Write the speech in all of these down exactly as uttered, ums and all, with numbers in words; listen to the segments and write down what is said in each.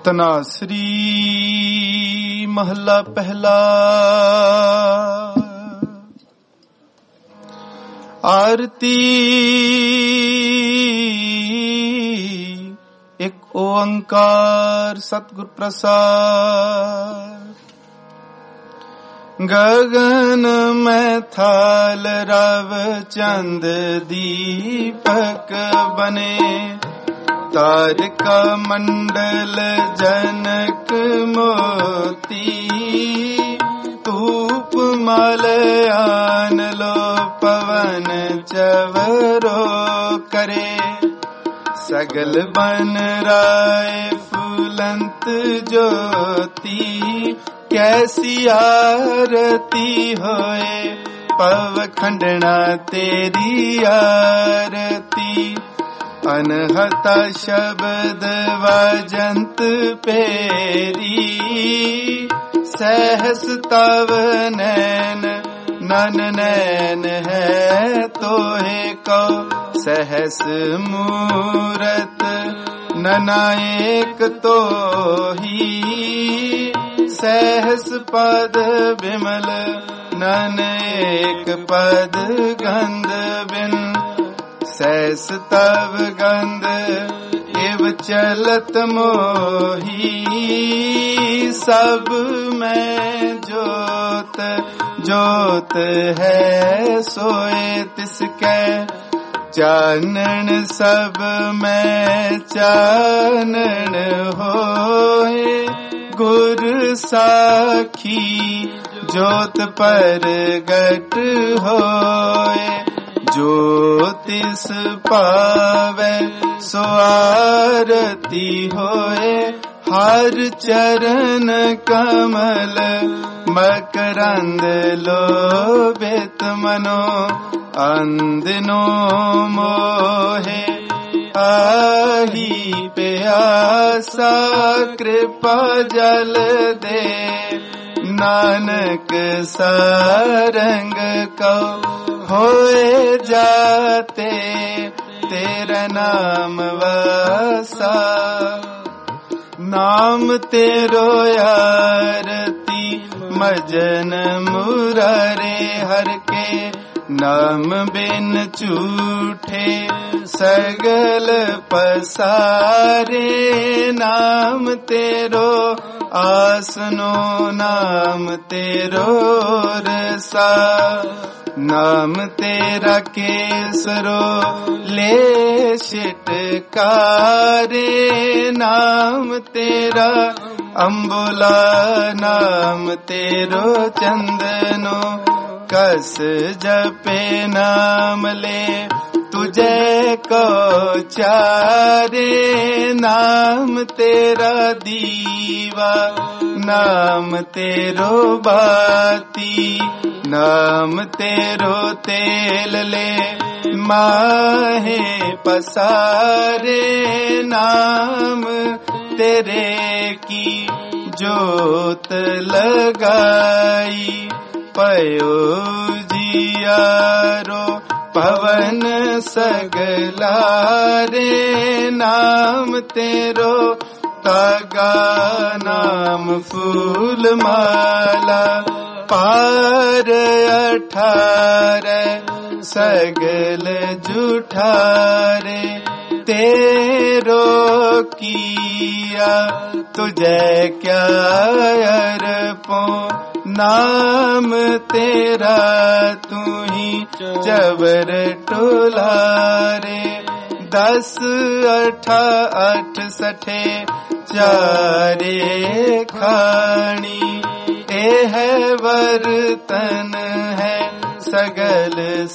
तनासरी महला पहला। आरती एक ओंकार सतगुर प्रसाद। गगन में थाल रव चंद दीपक बने। तारका मंडल जनक मोती। धूप मलयान लो पवन चवरो करे। सगल बन राय फूलंत ज्योति। कैसी आरती होए पव खंडना तेरी आरती। अनहता शब्द वाजंत पेरी। सहस तव नैन नन नैन है तोहे को। सहस मूरत ननाएक तो ही। सहस पद विमल नन एक पद गंध बिन। सहस तव गंध एव चलत मोही। सब में जोत जोत है सोए तिसके। चानन सब में चानन होए। गुर साखी जोत पर गट होए। ज्योतिष पावे सो आरती होए। हर चरण कमल मकरंद लोभित मनो। अंदिनो मोहे आही प्यासा। कृपा जल दे नानक सारंग को। होए जाते तेरा नाम वासा। नाम तेरो आरती मजन मुरारे हर के। नाम बिन झूठे सगल पसारे। नाम तेरो आसनो नाम तेरो रसा। नाम तेरा केसरो ले शिटकारे। नाम तेरा अम्बुला नाम तेरो चंदनो। कस जपे नाम ले तुझे को चारे। नाम तेरा दीवा नाम तेरो बाती। नाम तेरो तेल ले माहे पसारे। नाम तेरे की जोत लगाई। पयो जियारो पवन सगलारे। नाम तेरो तागा नाम फूल माला। पार अठारह सगल जुठारे। तेरो किया तुझे क्या अर्पो। नाम तेरा तू ही जबर टोलारे। दस अठा अठ सठे चारे खानी। ए है वर्तन है सगल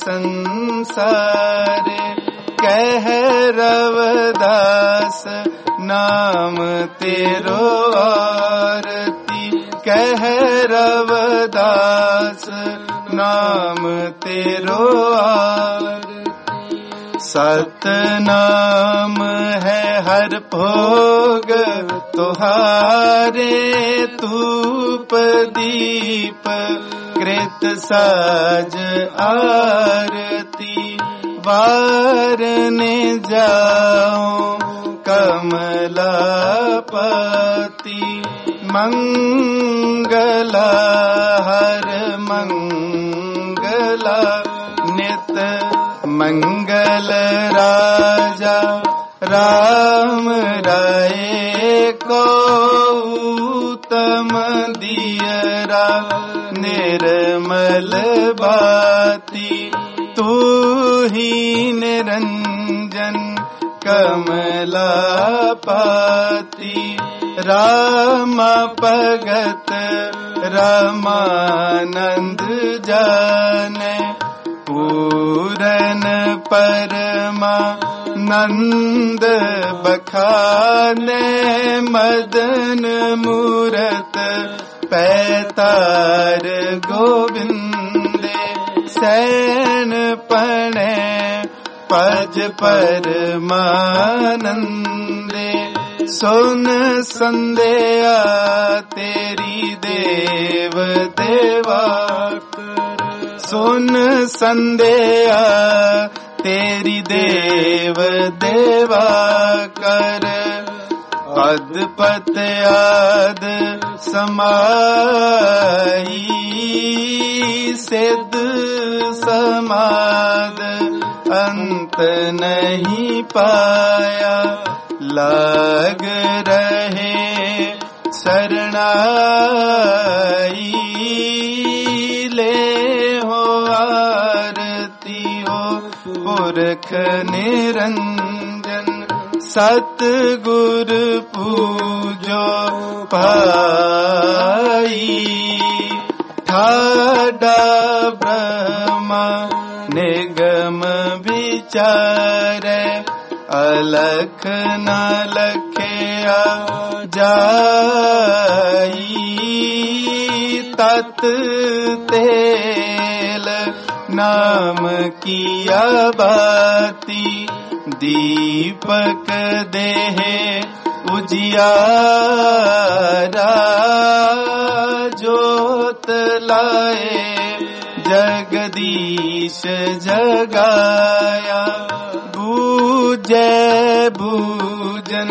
संसार। कह रवदास नाम तेरो आरती। कह रवदास नाम तेरो आरती। सतनाम है हर भोग तुहारे। धूप दीप कृत साज आरती। वारने जाओ कमलापति मंगला हर मंगला नित मंगल राजा राम राय को उत्तम दियरा निर्मल बाती तू ही निरंजन कमलापति राम भगत रामानंद जाने पूरन परमा नंद बखाने मदन मूरत पैतार गोविंदे सैन पणे पज परमानंदे सुन संदेया तेरी देव देवा सुन संदेया तेरी देव देवा कर अदपत आद समाई सिद्ध समाद अंत नहीं पाया लाग रहे शरणाई ले हो आरती हो पुरख निरंजन सतगुर पूजो पाई ठाडा ब्रह्मा निगम विचार अलख न लखया जाई तत तेल नाम किया बाती दीपक देहे उजियारा जोत लाए जगदीश जगाया बूझे भूजन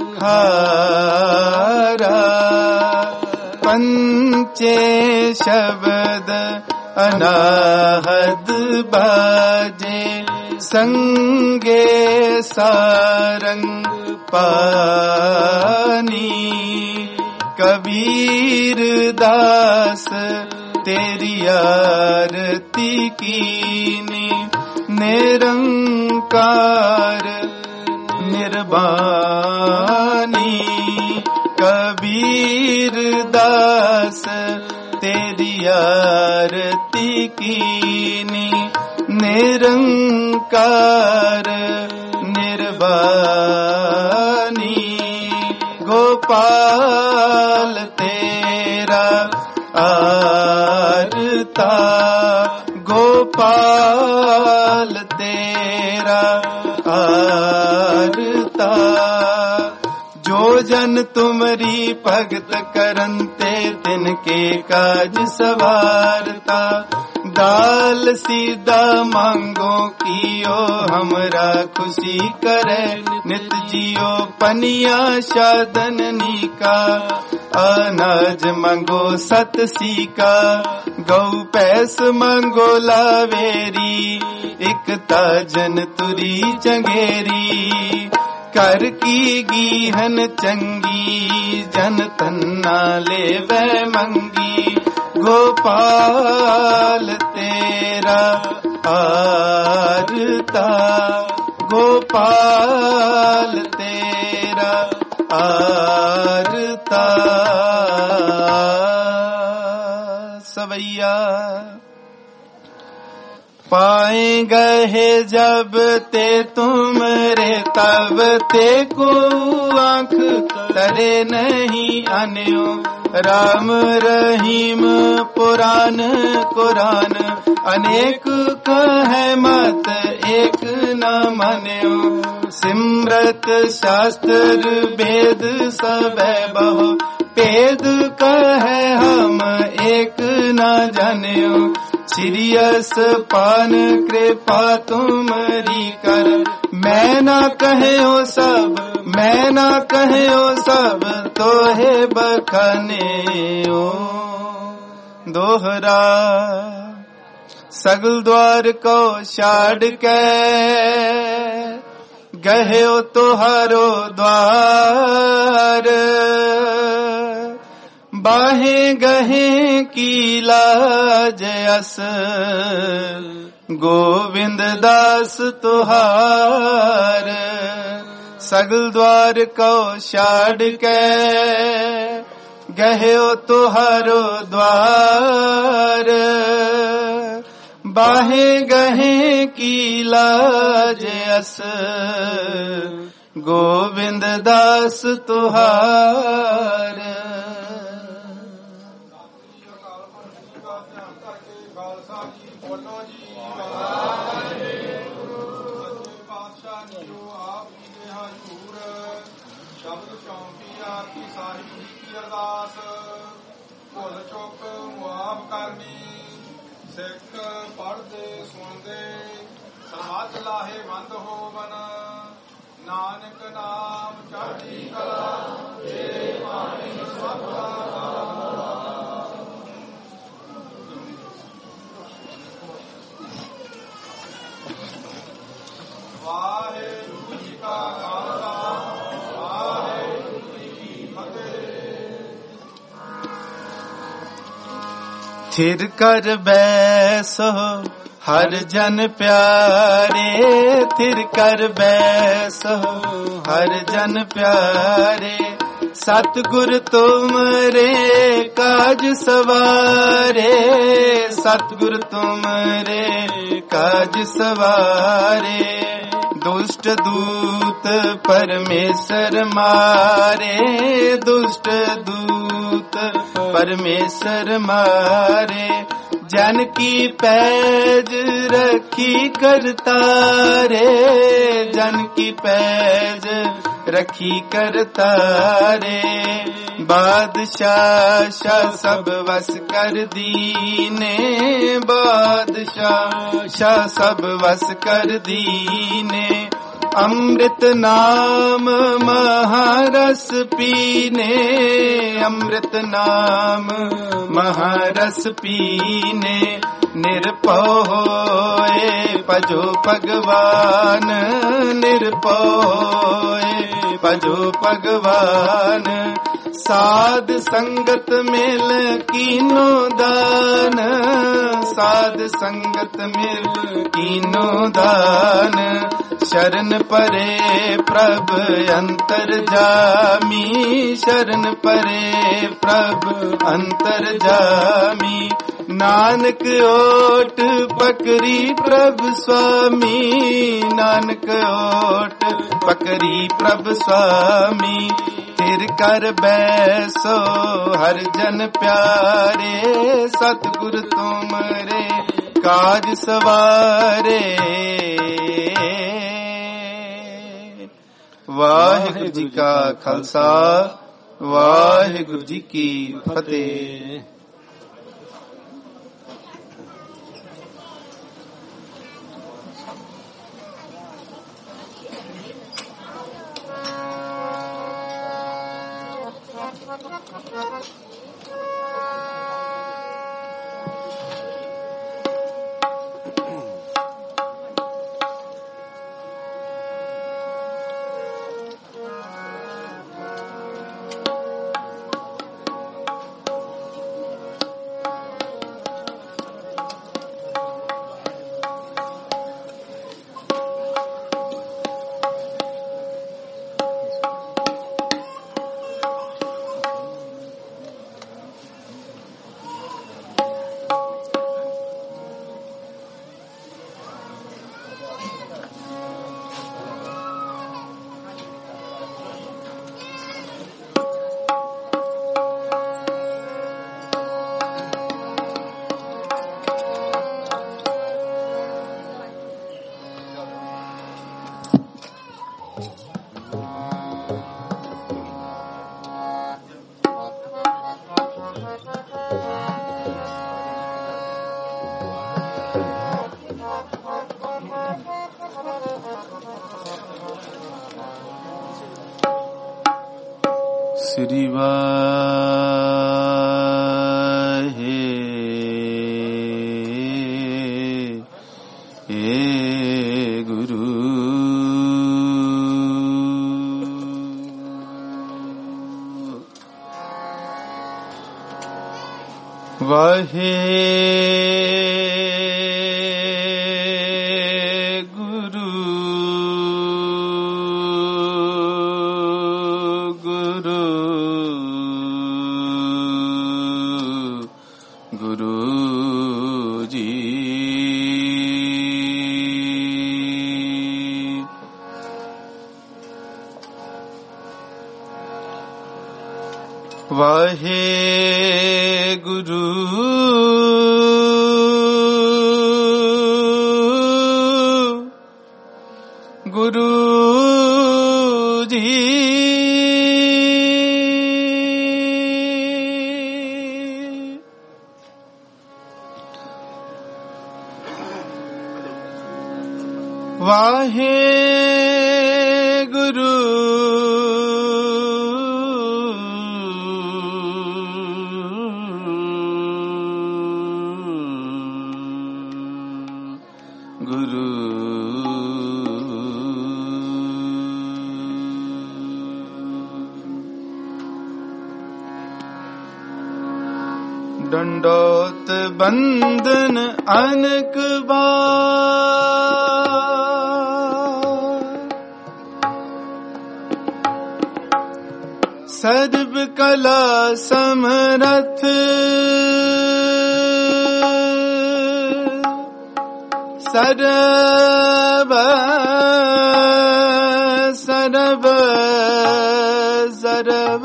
खारा पंचे शब्द अनाहद बाजे संगे सारंग पानी कबीर दास तेरी आरती कीनी निरंकार निर्वाणी कबीर दास तेरी आरती कीनी निरंकार निर्वाणी गोपाल तेरा आरता गोपाल तेरा आरता जो जन तुमरी भगत करनते तिनके काज सवारता दाल सीधा मांगो कियो हमरा खुशी करे नित जियो पनिया शादन नीका अनाज मांगो सत सीका गौ पैस मांगो लावेरी एकता जन तुरी चंगेरी कर की गीहन चंगी जन तन्ना ले वै मंगी गोपाल तेरा आरता गोपाल तेरा आरता सवैया पाए गए जब ते तुमरे तब ते को आँख तरे नहीं अन्यो राम रहीम पुराण कुरान अनेक कहे मत एक न मन्यो सिमरत शास्त्र वेद सब बहु पेद कहे हम एक न जान्यो सीरियस पान कृपा तुमरी कर मैं न कहे हो सब मैं ना कहयो सब तोहे बखानेओ दोहरा सगल द्वार को छाड़ के गहयो तोहारो द्वार बाहे गहे की लाज अस गोविंद दास तुहार सगल द्वार को छाड़ के गहयो तुहारो द्वार बाहे गहे की लाज अस गोविंद दास तुहार ਸਿੱਖ ਪੜ੍ਹਦੇ ਸੁਣਦੇ ਸਮਾਜ ਲਾਹੇ ਬੰਦ ਹੋਵਨ ਨਾਨਕ ਨਾਮ ਚੜ੍ਹਦੀ ਕਲਾ ਤੇਰੇ ਬਾਣੀ ਸਭ ਵਾਹਿਗੁਰੂ ਜੀ ਕਾ ਖਾਲਸਾ ਵਾਹਿਗੁਰੂ ਜੀ ਕੀ ਫਤਿਹ। थिर कर बैसो हर जन प्यारे थिर कर बैसो हर जन प्यारे सतगुर तुमरे काज सवारे सतगुर तुमरे काज सवारे दुष्ट दूत परमेश्वर मारे दुष्ट दूत परमेश्वर मारे जन की पैज रखी करतारे जन की पैज रखी करतारे बादशाह शाह सब वस कर दीने बादशाह शाह सब वस कर दीने अमृत नाम महारस पीने अमृत नाम महारस पीने निर्भय होए भजो भगवान निर्भय होए भजो भगवान साध संगत मिल कीनो दान साध संगत मिल कीनो दान शरण परे प्रभ अंतर जामी शरण परे प्रभ अंतर जामी नानक ओट पकरी प्रभ स्वामी नानक ओट पकरी प्रभ स्वामी थिर कर बैसो हर जन प्यारे सतगुर तुमरे काज सवारे वाहिगुरु जी का खालसा वाहिगुरु जी की फतेह। श्री वाहे गुरु। वाहे वाहे गुरु गुरु जी। वाहे गुरु गुरु। दंडोत बंदन अनक बार, सर्व कला समरथ सरब सरब सरब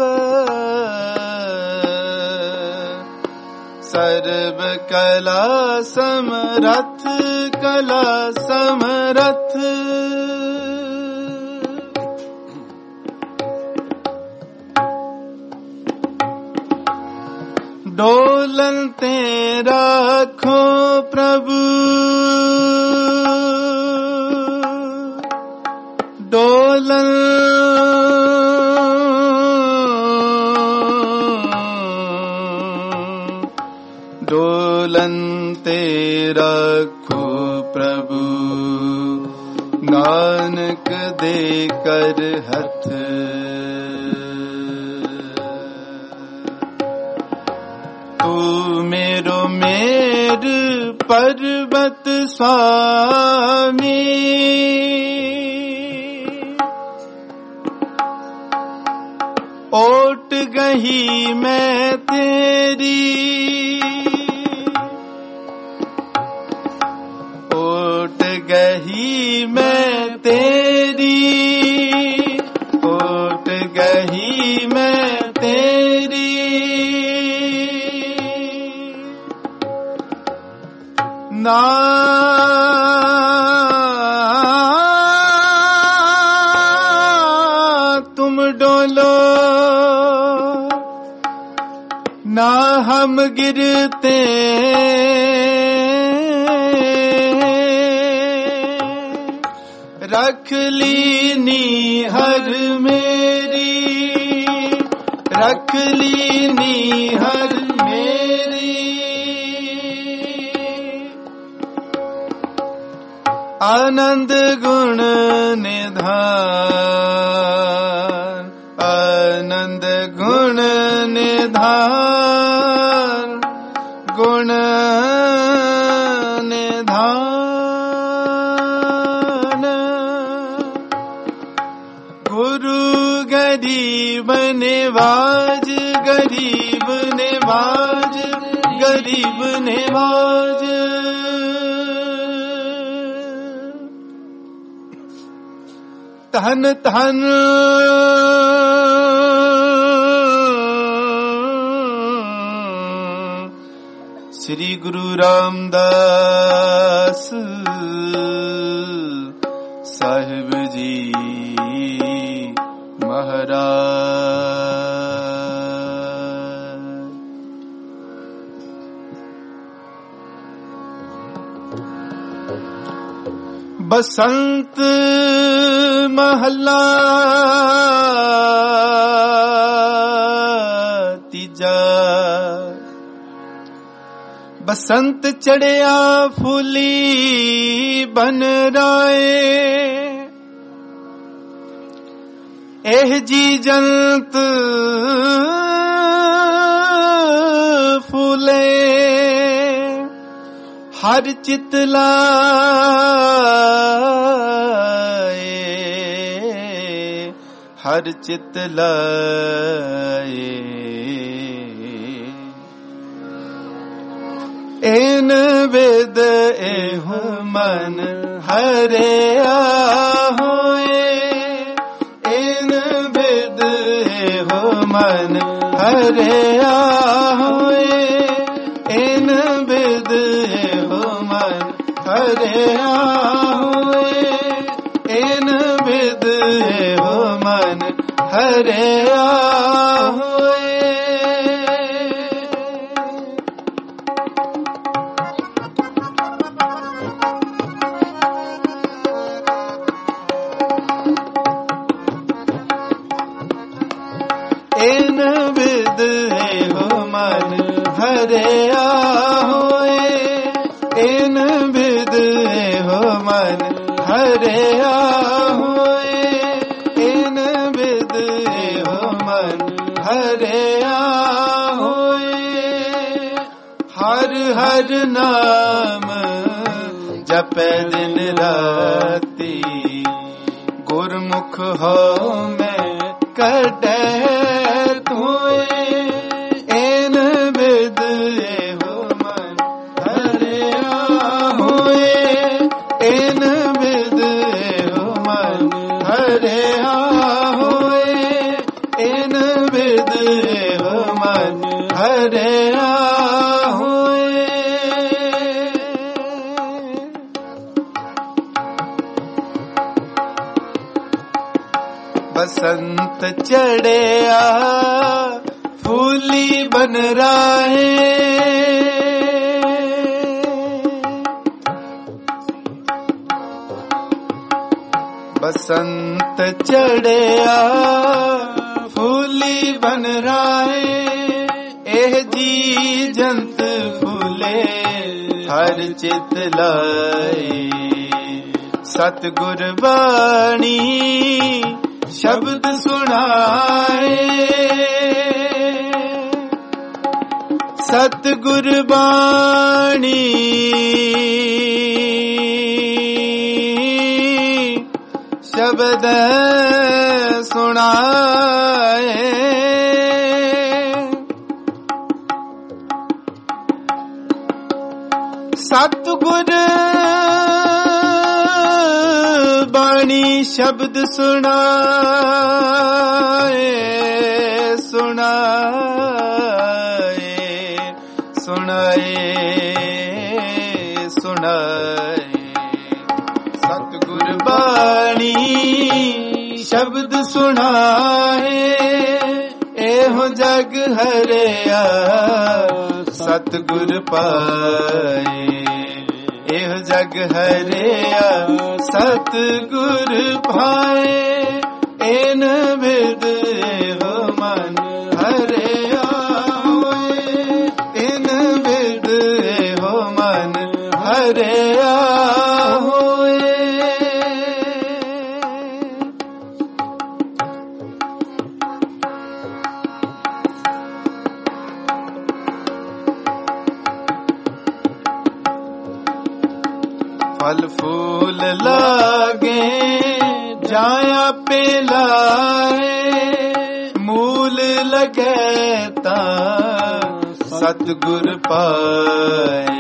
सर्व कला समरथ कला समरथ। डोलन ते राखो प्रभु, डोलन डोलन ते रखो प्रभु, नानक दे कर हथ। तू मेरो मेर पर्वत स्वामी, ओट गही मैं तेरी, ओट गही मैं तेरी, ओट गही मैं तेरी। ना तुम डोलो ना हम गिरते, रख ली नीहर मेरी, रख ली नीहर मेरी। आनंद गुण निधान, आनंद गुण निधान, गुण निधान। गुरु गरीब निवाज, गरीब निवाज, गरीब निवाज। धन धन श्री गुरु रामदास साहिब जी महाराज। बसंत महला ਤੀਜਾ। ਬਸੰਤ ਚੜਿਆ ਫੁੱਲੀ ਬਨ ਰਾਏ, ਇਹ ਜੀ ਜੰਤ ਫੂਲੇ ਹਰ ਚਿਤ ਲਾਏ, ਹਰ ਚਿਤ ਲਾਏ। ਏਨ ਵਿਦ ਇਹੋ ਮਨ ਹਰਿਆ ਹੋਏ, ਏਨ ਵਿਦ ਇਹੋ ਮਨ ਹਰਿਆ ਹੋਏ, ਏਨ ਵਿਦ ਇਹੋ ਮਨ ਹਰਿਆ ਹੋਏ, ਏਨ ਵਿਦ ਇਹੋ ਮਨ ਹਰਿਆ ਹੋਏ। ਏਨ ਵਿਦ ਇਹੋ ਮਨ ਹਰਿਆ ਹੋਏ, ਏਨ ਵਿਦ ਇਹੋ ਮਨ ਹਰਿਆ ਹੋਏ, ਏਨ ਵਿਦ ਇਹੋ ਮਨ ਹਰਿਆ ਹੋਏ। ਹਰ ਹਰ ਨਾਮ ਜਪੈ ਦਿਨ ਰਾਤੀ, ਗੁਰਮੁਖ ਹੋ ਮੈਂ ਕੱਢੈ ਧੋਏ, ਏਨ ਵਿਦ ਇਹੋ ਮਨ ਹਰਿਆ ਹੋਏ, ਏਨ ਵਿਦ ਇਹੋ ਮਨ ਹਰਿਆ ਹੋਏ, ਏਨ ਵਿਦ ਇਹੋ ਮਨ ਹਰਿਆ ਹੋਏ। ਬਸੰਤ ਚੜਿਆ ਫੂਲੀ ਬਨ ਰਾਏ, ਬਸੰਤ ਚੜਿਆ ਫੂਲੀ ਬਨ ਰਾਏ, ਇਹ ਜੀ ਜੰਤ ਫੂਲੇ ਹਰ ਚਿਤ ਲਾਏ। ਸਤਿਗੁਰ ਬਾਣੀ ਸ਼ਬਦ ਸੁਣਾਏ, ਸਤਿਗੁਰ ਬਾਣੀ ਸ਼ਬਦ ਸੁਣਾਏ। ਸਤਿਗੁਰ ਬਾਣੀ ਸ਼ਬਦ ਸੁਣਾਏ, ਸੁਣਾਏ, ਸੁਣਾਏ, ਸੁਣਾਏ। ਸਤਿਗੁਰ ਬਾਣੀ ਸ਼ਬਦ ਸੁਣਾਏ, ਇਹੋ ਜਗ ਹਰਿਆ ਸਤਿਗੁਰ ਪਾਏ, ਇਹੋ ਜਗ ਹਰਿਆ ਸਤਿਗੁਰ ਪਾਏ, ਏਨ ਵਿਦ ਇਹੋ ਮਨ ਹਰਿਆ ਹੋਏ, ਏਨ ਵਿਦ ਇਹੋ ਮਨ ਹਰਿਆ ਹੋਏ। फल फूल लागे जाया पे लाए, मूल लगे ता सतगुर पाए।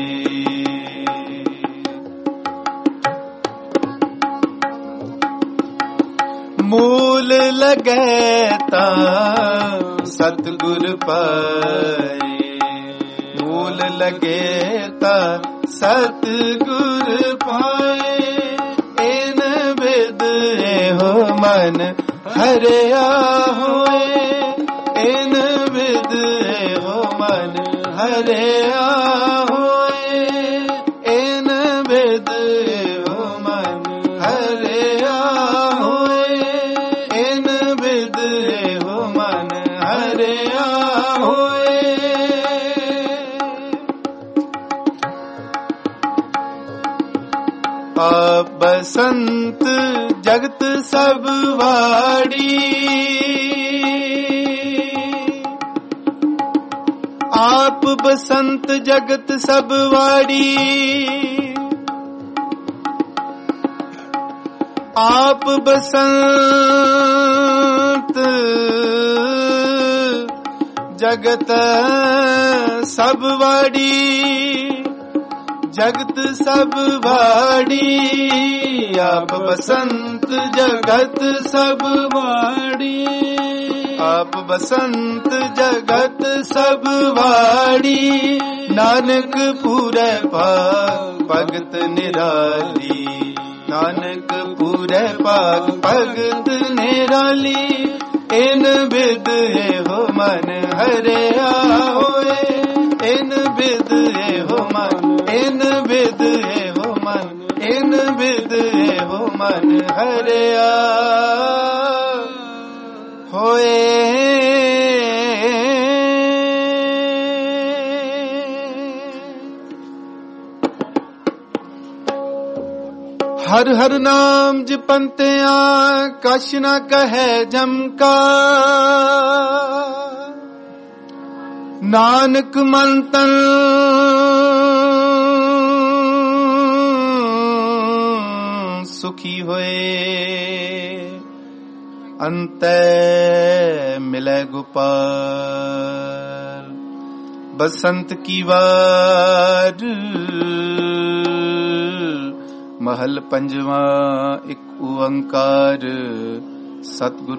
मूल लगे ता सतगुर पाए, मूल लगे ता सतगुर पाए। इन विद एहो मन हरिया होए, इन विद एहो मन हरिया होए, इन विद एहो मन हरिया होए, इन विद एहो मन हरिया ਆਪ ਬਸੰਤ ਜਗਤ ਸਭ ਵਾੜੀ, ਆਪ ਬਸੰਤ ਜਗਤ ਸਭ ਵਾੜੀ, ਆਪ ਬਸੰਤ ਜਗਤ ਸਭ ਵਾੜੀ, ਜਗਤ ਸਭ ਵਾੜੀ, ਆਪ ਬਸੰਤ ਜਗਤ ਸਭ ਵਾੜੀ, ਆਪ ਬਸੰਤ ਜਗਤ ਸਭ ਵਾੜੀ, ਨਾਨਕ ਪੂਰੇ ਭਾਗ ਭਗਤ ਨਿਰਾਲੀ, ਨਾਨਕ ਪੂਰੇ ਭਾਗ ਭਗਤ ਨਿਰਾਲੀ, ਇਨ ਬਿਦ ਇਹੋ ਮਨ ਹਰਿਆ ਹੋਏ, ਇਨ ਬਿਦ ਇਹੋ ਮਨ, ਇਨ ਬਿਦ ਇਹੋ ਮਨ, ਇਨ ਬਿਦ ਇਹੋ ਮਨ ਹਰਿਆ ਹੋਏ। ਹਰ ਹਰ ਨਾਮ ਜਪੰਤਿਆਂ ਕਛ ਨ ਕਹੈ ਜਮਕਾ, ਨਾਨਕ ਮਨ ਤਨ ਸੁਖੀ ਹੋਏ, ਅੰਤੈ ਮਿਲੈ ਗੋਪਾਲ। ਬਸੰਤ ਕੀ ਵਾਰ महल पंजवा एक ओंकार सतगुर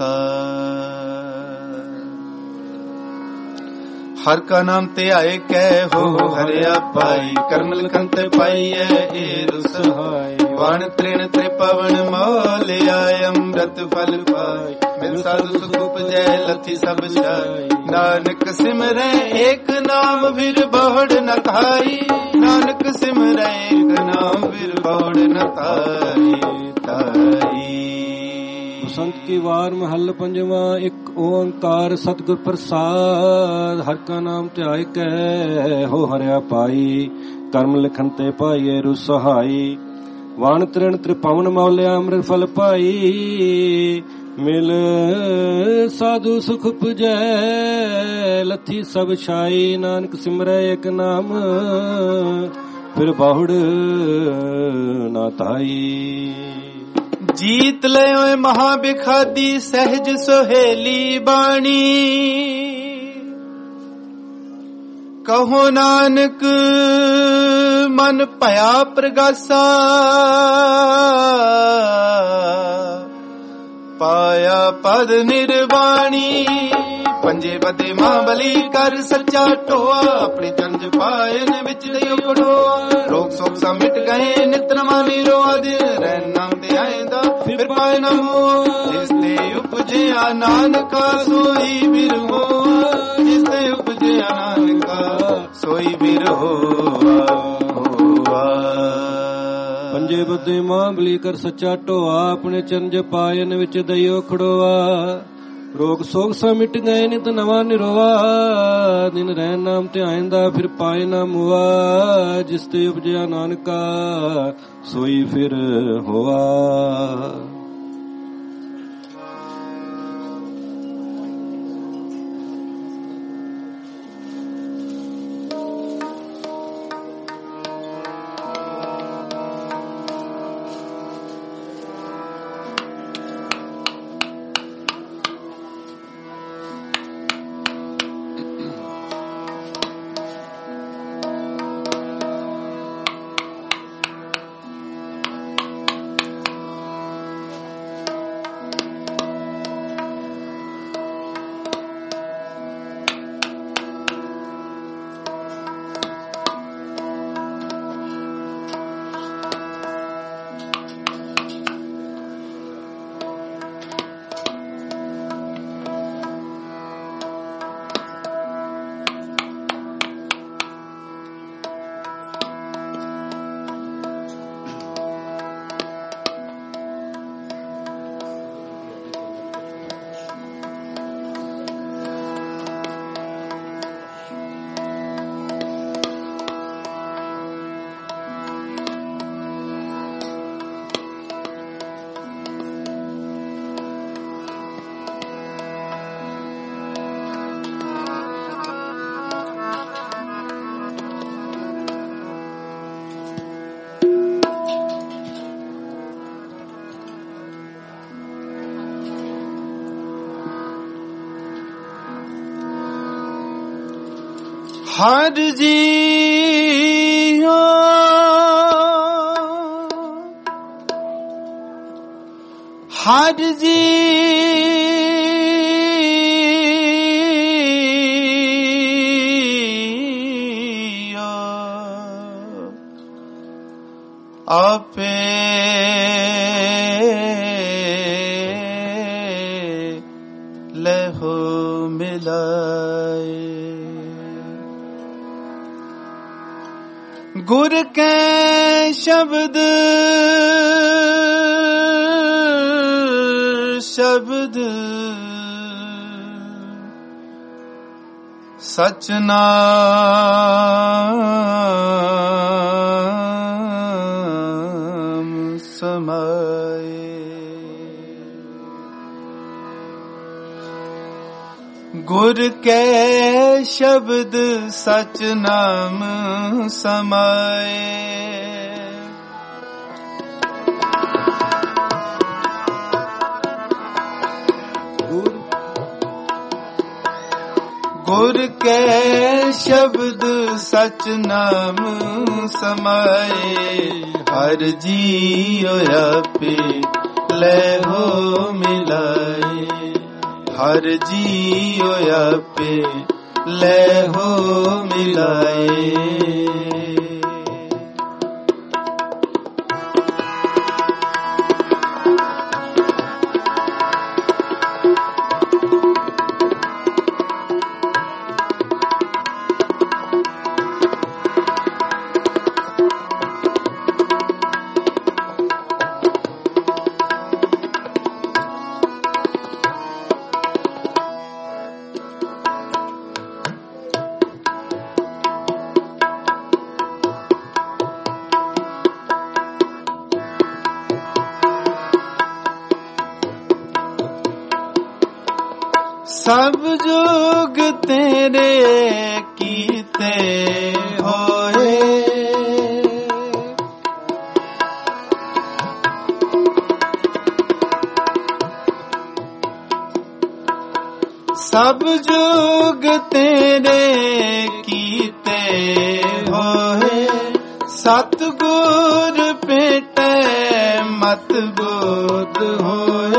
प्रसाद। हर का नाम ते आए कै हो हरिया पाई, कर्म लिखन ते पाइए ए रुसहाय। वाण त्रिण त्रिपवन मोल आय, अमृत फल पाय मिल साधु सुख उपजै लथी सब छाई। नानक सिमरै एक नाम फिर बहुड़ न खाई, नानक सिमरै एक नाम फिर बहुड़ न ताई ताई। बसंत की वार महल पंजवा एक ओंकार सतगुर प्रसाद। हर का नाम ध्याय कै हो हरिया पाई, कर्म लिखन ते पाइए रुसहाई। वाण त्रिण त्रिपवन मौल्या अमृत फल पाई, मिल साधु सुख पुजै लथी सब छाई। नानक सिमरै एक नाम फिर बाहुड़ ना ताई। जीत ले महा बिखादी सहज सोहेली बाणी, कहो नानक मन भया प्रगासा। पाया पद निर्वाणी, पंजे बदे महाबली कर सच्चा टोआ। अपने चंज पायन विच दयो कड़ोआ, रोग सोग सा मिट गए नित नवानी रोआ। दिन रैन नाम दे आएंदा फिर पाए न मोआ, जिसते उपजया नानका सोई बिर होआ। जिसते उपजया नानका सोई बिर होआ होआ। पंजे बदे महाबली कर सच्चा टोआ, अपने चंज पायन विच दयो खड़ोआ। रोग सोग सा मिट गए नित नवा निरोआ। दिन रैन नाम ते आइंदा फिर पाए ना मुआ। जिसते उपजया नानका सोई फिर होआ। ਹਰ ਜੀਓ ਹਰ ਜੀਓ ਆਪੇ ਲਹੋ ਮਿਲਾਏ। ਗੁਰ ਕੈ ਸ਼ਬਦ ਸ਼ਬਦ ਸਚ ਨਾਮ ਸਮਾਏ। ਗੁਰ ਕੈ ਸ਼ਬਦ ਸਚ ਨਾਮ ਸਮਾਏ। ਗੁਰ ਕੈ ਸ਼ਬਦ ਸਚ ਨਾਮ ਸਮਾਏ। ਹਰ ਜੀਉ ਆਪੇ ਲੈਹੋ ਮਿਲਾਏ। ਹਰ ਜੀਉ ਆਪੇ ਲੈਹੋ ਮਿਲਾਏ। ਸਭ ਜੋਗ ਤੇਰੇ ਕੀਤੇ ਹੋਏ। ਸਭ ਜੋਗ ਤੇਰੇ ਕੀਤੇ ਹੋਏ। ਸਤਿਗੁਰ ਭੇਟੈ ਮਤ ਬੋਧ ਹੋਏ।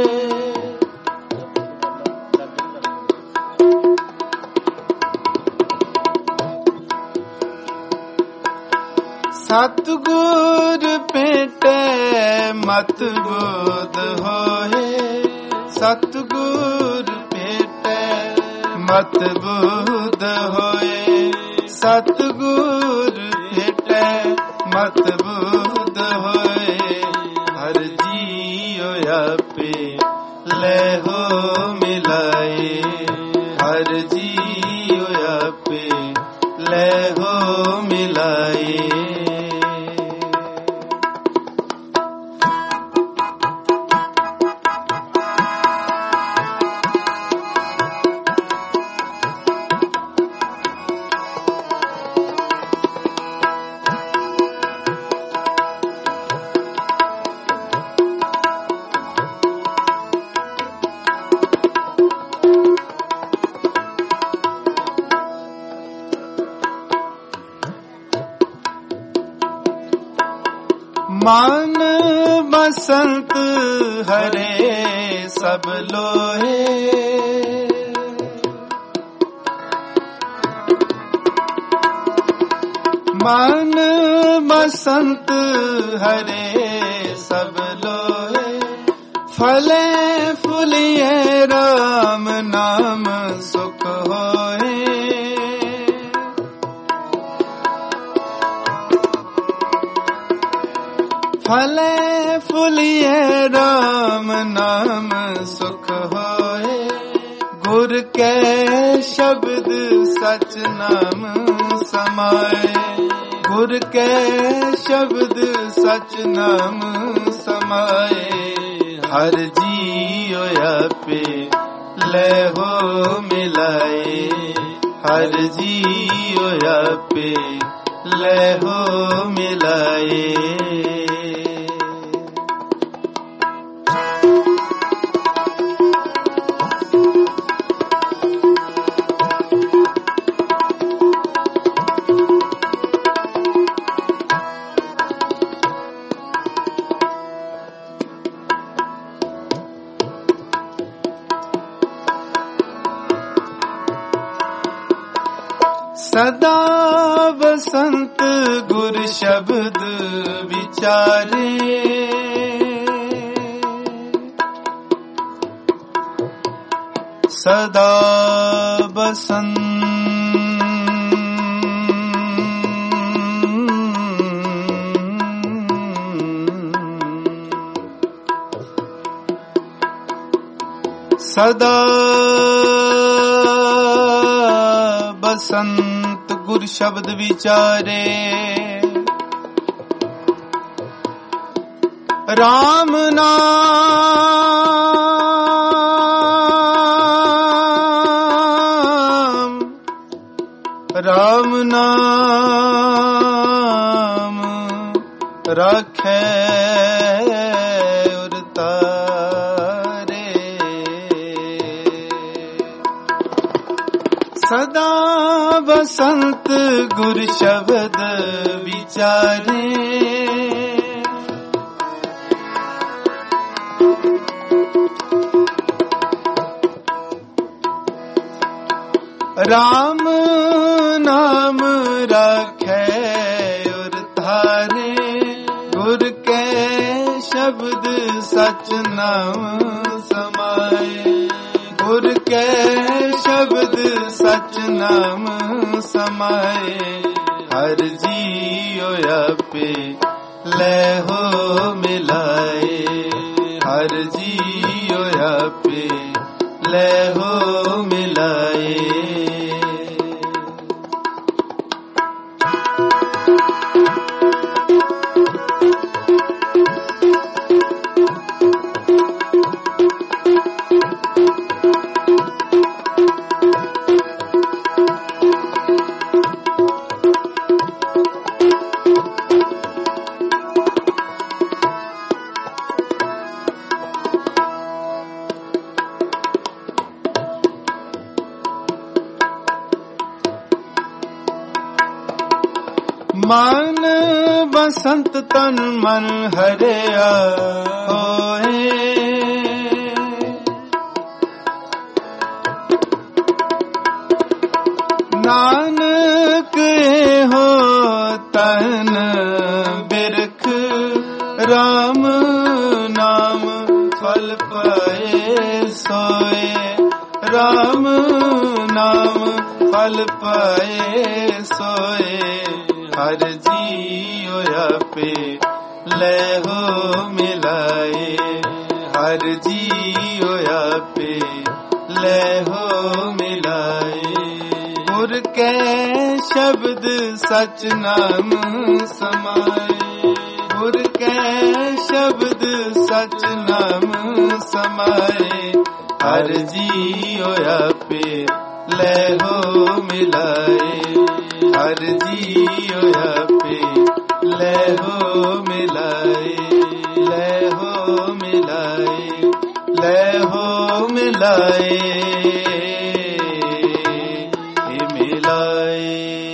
ਸਤਿਗੁਰ ਭੇਟੈ ਮਤ ਬੋਧ ਹੋਏ। ਸਤਿਗੁਰ ਭੇਟੈ ਮਤ ਬੋਧ ਹੋਏ। ਸਤਿਗੁਰ ਭੇਟੈ ਮਤ ਬੋਧ ਹੋਏ। ਹਰ ਜੀਉ ਆਪੇ ਲੈਹੋ ਮਿਲਾਏ। ਹਰ ਜੀਉ ਆਪੇ ਲੈਹੋ ਮਿਲਾਏ। ਮਨ ਬਸੰਤ ਹਰੇ ਸਭ ਲੋਹੇ। ਮਨ ਬਸੰਤ ਹਰੇ ਸਭ ਲੋਹੇ। ਫਲੇ ਫੁਲਿਏ ਰਾਮ ਨਾਮ ਸੁਖ ਹੋਏ। ਫਲੇ ਫੁਲਿਏ ਰਾਮ ਨਾਮ ਸੁਖ ਹੋਏ। ਗੁਰ ਕੈ ਸ਼ਬਦ ਸਚ ਨਾਮ ਸਮਾਏ। ਗੁਰ ਕੈ ਸ਼ਬਦ ਸਚ ਨਾਮ ਸਮਾਏ। ਹਰ ਜੀਉ ਆਪੇ ਲੈਹੋ ਮਿਲਾਏ। ਹਰ ਜੀਉ ਆਪੇ ਲੈਹੋ ਮਿਲਾਏ। ਸਦਾ ਬਸੰਤ ਗੁਰ ਸ਼ਬਦ ਵਿਚਾਰੇ, ਸਦਾ ਬਸੰਤ ਸਦਾ ਬਸੰਤ ਗੁਰ ਸ਼ਬਦ ਵਿਚਾਰੇ, ਰਾਮ ਨਾਮ ਰਾਮ ਨਾਮ ਰਾਖੈ ਉਰ ਤਾਰੇ, ਸਦਾ ਬਸੰਤ ਗੁਰ ਸ਼ਬਦ ਵਿਚਾਰੇ, ਰਾਮ ਨਾਮ ਰਾਖੈ ਉਰ ਧਾਰੇ, ਗੁਰ ਕੈ ਸ਼ਬਦ ਸਚ ਨਾਮ ਸਮਾਏ, ਗੁਰ ਕੈ ਸ਼ਬਦ ਸਚ ਨਾਮ ਸਮਾਏ, ਹਰ ਜੀਉ ਆਪੇ ਲੈ ਹੋ ਮਿਲਾਏ, ਹਰ ਜੀਉ ਆਪੇ ਲੈ ਹੋ ਮਿਲਾਏ। ਮਨ ਬਸੰਤ ਤਨ ਮਨ ਹਰਿਆ ਹੋਏ, ਨਾਨਕ ਇਹੋ ਤਨ ਬਿਰਖ, ਰਾਮ ਨਾਮ ਫਲ ਪਾਏ ਸੋਏ, ਰਾਮ ਨਾਮ ਫਲ ਪਾਏ ਸੋਏ, ਹਰ ਜੀਉ ਆਪੇ ਲੈ ਹੋ ਮਿਲਾਏ, ਹਰ ਜੀਉ ਆਪੇ ਲੈ ਹੋ ਮਿਲਾਏ, ਗੁਰ ਕੈ ਸ਼ਬਦ ਸਚ ਨਾਮ ਸਮਾਏ, ਗੁਰ ਕੈ ਸ਼ਬਦ ਸਚ ਨਾਮ ਸਮਾਏ, ਹਰ ਜੀਉ ਆਪੇ ਲੈ ਹੋ ਮਿਲਾਏ, ਹਰ ਜੀਉ ਆਪੇ ਲੈ ਹੋ ਮਿਲਾਏ, ਲੈ ਹੋ ਮਿਲਾਏ, ਲੈ ਹੋ ਮਿਲਾਏ, ਇਹ ਮਿਲਾਏ।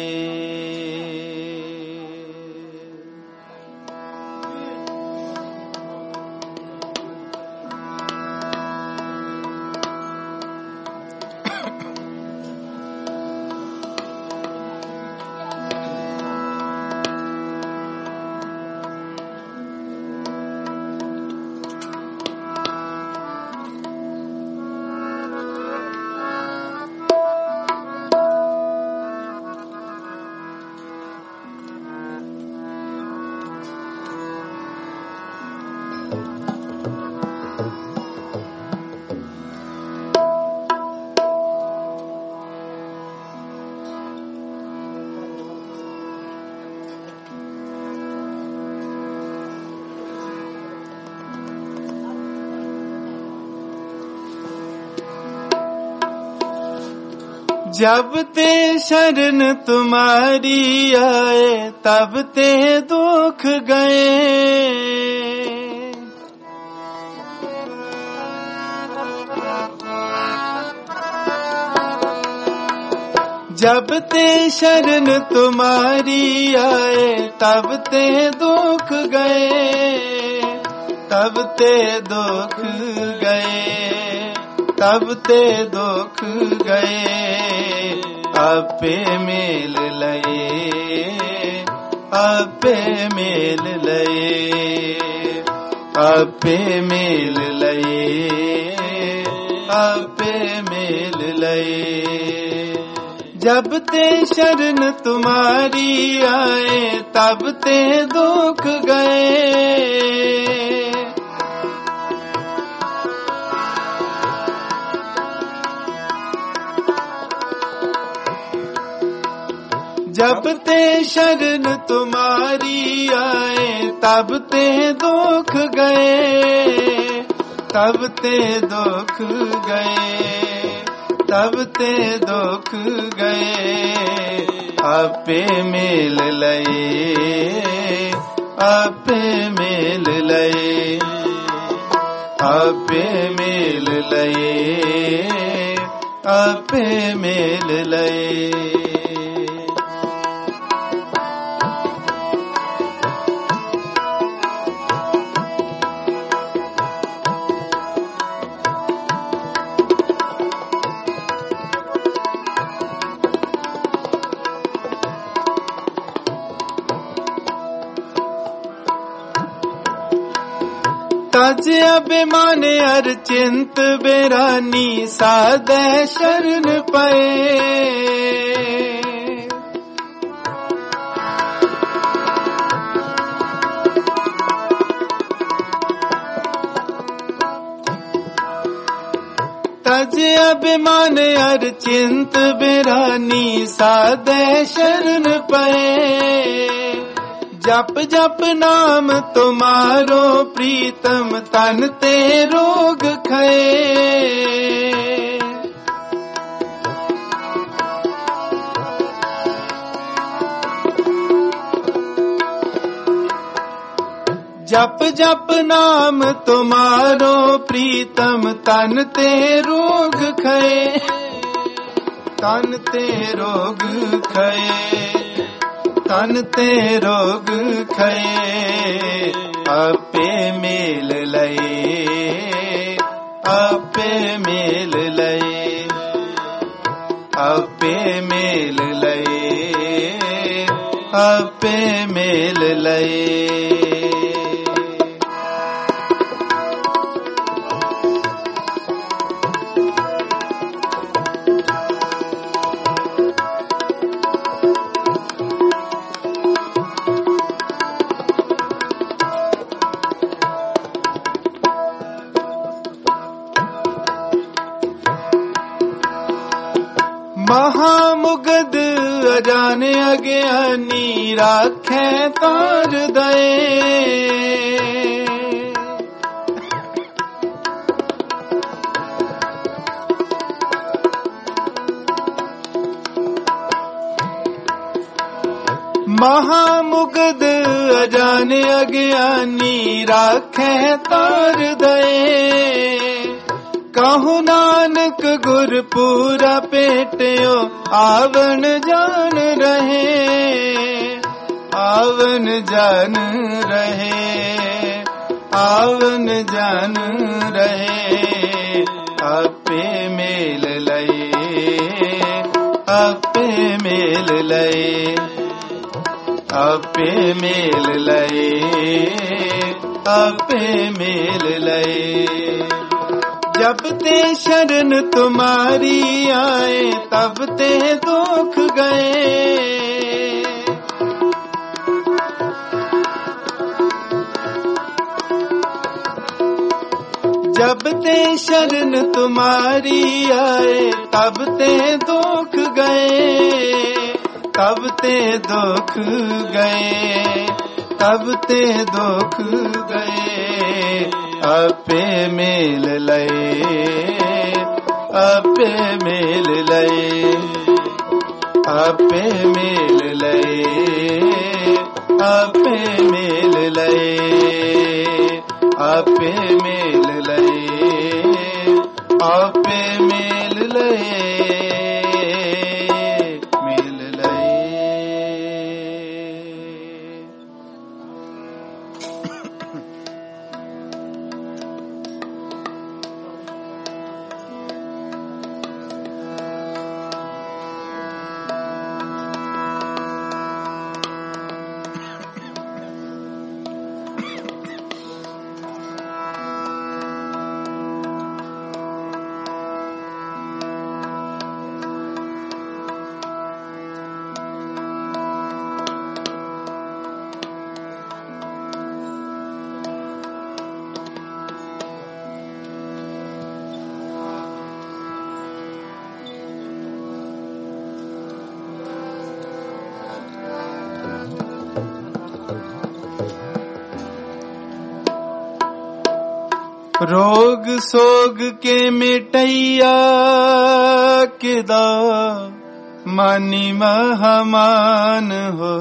जब ते शरण तुम्हारी आए तब ते दुख गए, जब ते शरण तुम्हारी आए तब ते दुख गए, तब ते दुख गए, तब ते दुख गए, आपे मेल लये, आपे मेल लये, आपे मेल लये, आपे मेल लये। जब ते शरण तुम्हारी आए तब ते दुख गए, जब ते शरण तुम्हारी आए तब ते दुख गए, तब ते दुख गए, तब ते दुख गए। आपे मेल लये, आपे मेल लये, आपे मेल लये, आपे मेल लये। तज अभिमान अर चिंत बेरानी साधे शरण पए, तज अभिमान अर चिंत बेरानी साधे शरण पए। जप जप नाम तुम्हारो प्रीतम तन ते रोग खए, जप जप नाम तुम्हारो प्रीतम तन ते रोग खए, तन ते रोग खए, तन ते रोग खए। आपे मेल लये, आपे मेल लये, आपे मेल लये, आपे मेल लये। महामुगद अजान अज्ञानी राखे तार दए, महामुगद अजान अज्ञानी राखे तार दए। कहु नानक गुर पूरा पेटियो आवन जान रहे, आवन जान रहे, आवन जान रहे। आपे मेल लये, आपे मेल लये, आपे मेल लये, आपे मेल लये। जब ते शरण तुम्हारी आए तब ते दुख गए, जब ते शरण तुम्हारी आए तब ते दुख गए, तब ते दुख गए, तब ते दुख गए। आपे मेल लये, आपे मेल लये, आपे मेल लये, आपे मेल लये, आपे मेल लये, आपे मेल लये, मेल लये। रोग सोग के मिटैया किदा मानी महामान हो,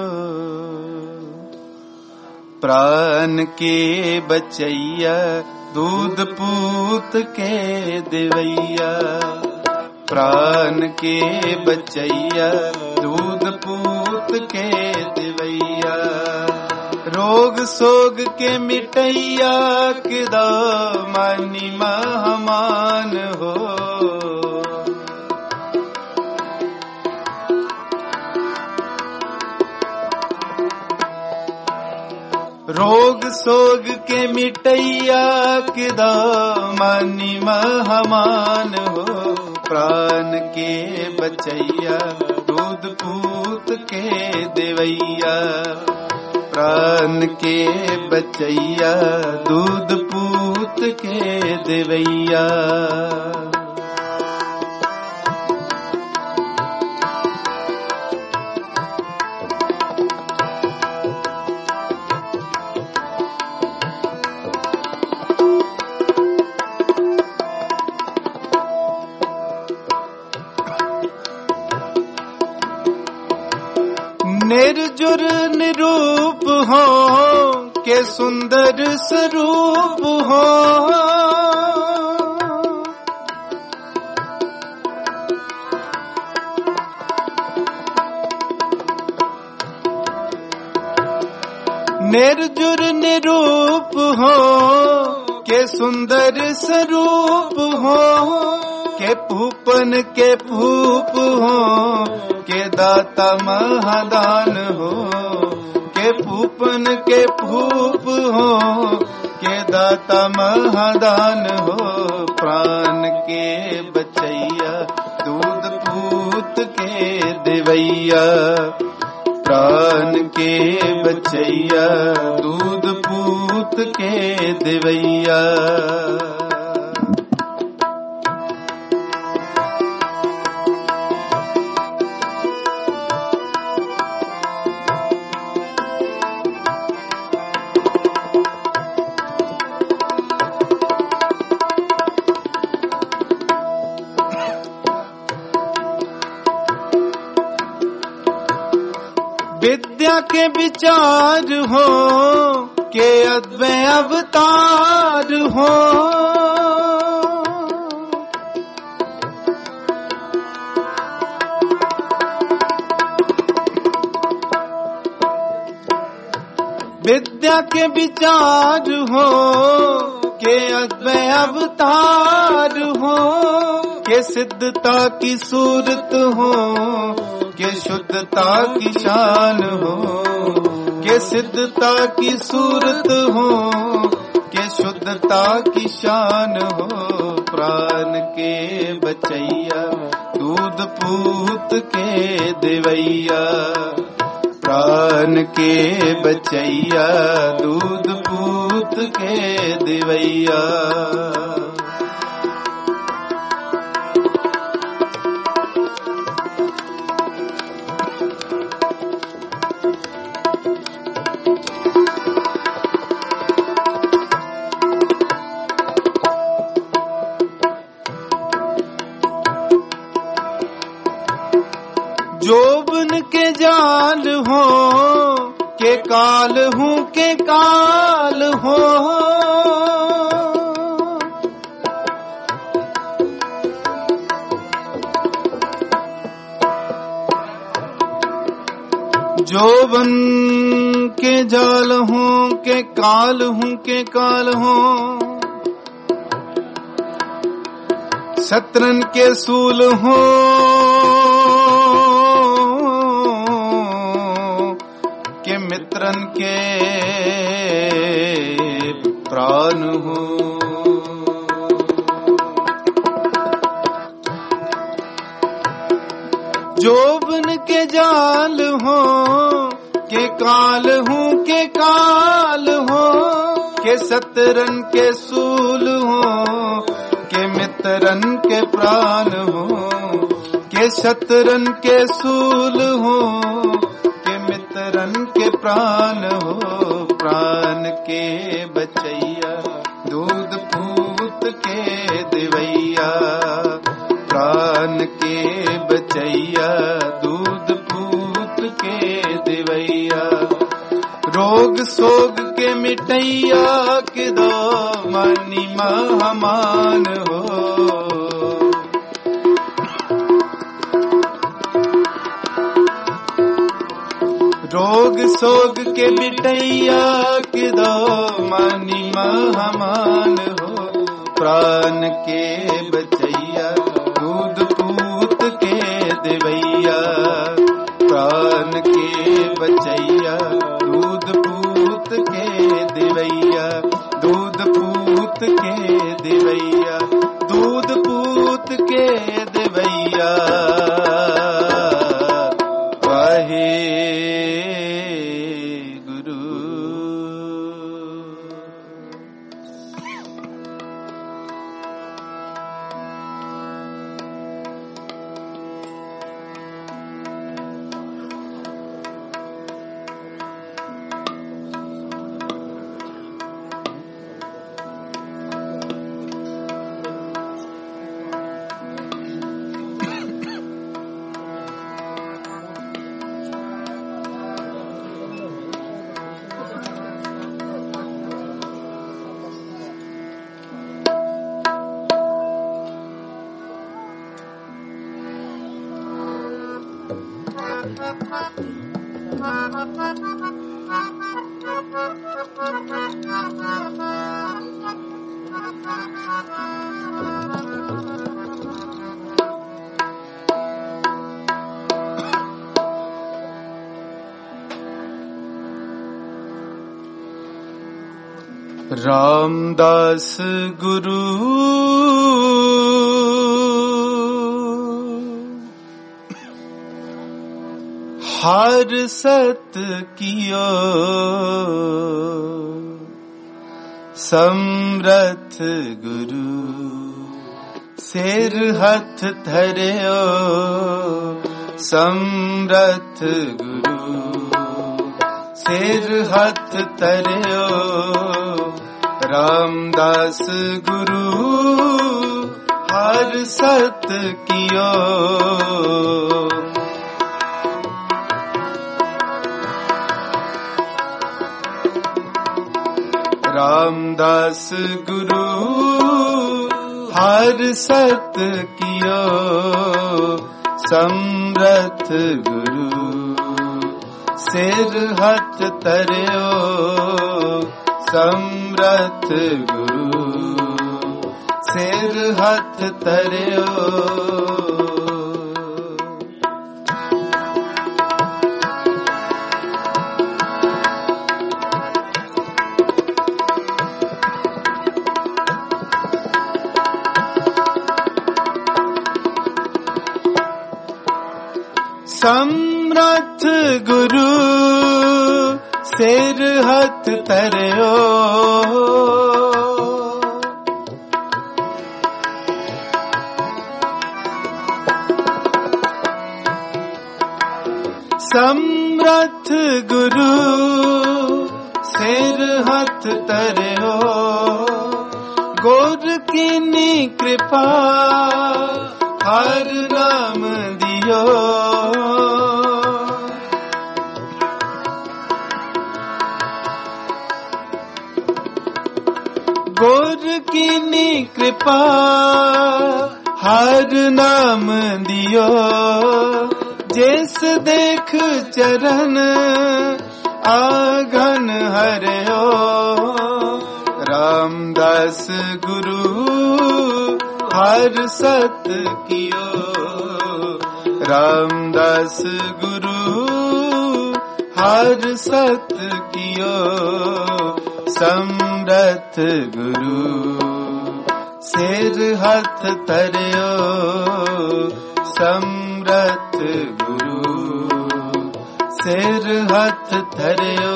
प्राण के बचैया दूध पूत के देवैया, प्राण के बचैया दूध पूत के देवैया, रोग सोग के मिटैया किदा मानी महामान हो। रोग सोग के मिटैया किदा मानी महामान हो, प्राण के बचैया दूध पूत के देवैया, प्राण के बचैया दूध पूत के देवैया। निर्जुर निरूप हो के सुंदर स्वरूप हो, निर्जुर निरूप हो के सुंदर स्वरूप हो, के पूपन के भूप हो के दाता महादान हो, के पूपन के भूप हो के दाता महादान हो, प्राण के बचैया दूध पूत के देवैया, प्राण के बचैया दूध पूत के देवैया। विद्या के विचार हो के अद्वय अवतार हो, विद्या के विचार हो के अद्वय अवतार हो, के सिद्धता की सूरत हो के शुद्धता की शान हो, के सिद्धता की सूरत हो के शुद्धता की शान हो, प्राण के बचैया दूध पूत के देवैया, प्राण के बचैया दूध पूत के देवैया। जोबन के जाल हो के काल हूँ के काल हो, जोबन के जाल हूँ के काल हूँ के काल हो, शत्रन के सूल हो के मित्रन के प्राण हो, जोबन के जाल हो के काल हूँ के काल हो, के शत्रन के सूल हो के मित्रन के प्राण हो, के शत्रन के सूल हो के मित्रन के प्राण हो, प्राण के बचैया दूध के दिवैया, प्राण के बचैया, दूध पूत के दिवैया, रोग सोग के मिटैया, के दो मानी महामान हो। रोग सोग के मिटैया, के दो मानी महामान हो। प्राण के बचैया, दूध पूत के दिवैया, प्राण के बचैया, दूध पूत के दिवैया, दूध पूत के दिवैया, दूध पूत के दिवैया, वाहे रामदास गुरु हर सत कियो, समरथ गुरु सिर हथ धरियो, समरथ गुरु सिर हथ धरियो। रामदास गुरु हर सत कियो, रामदास गुरु हर सत कियो, समरथ गुरु सिर हथ धरियो, समरथ गुरु सिर हथ धरियो। समरथ गुरु सिर हथ धरियो, समरथ गुरु सिर हथ धरियो। गुर कीनी कृपा हर नाम दियो, गुर कीनी कृपा हर नाम दियो। जिस देख चरण आघन हरियो, रामदास गुरु हर सत कियो, रामदास गुरु हर सत कियो। समरथ गुरु सिर हथ धरियो, समरथ गुरु सिर हथ धरियो।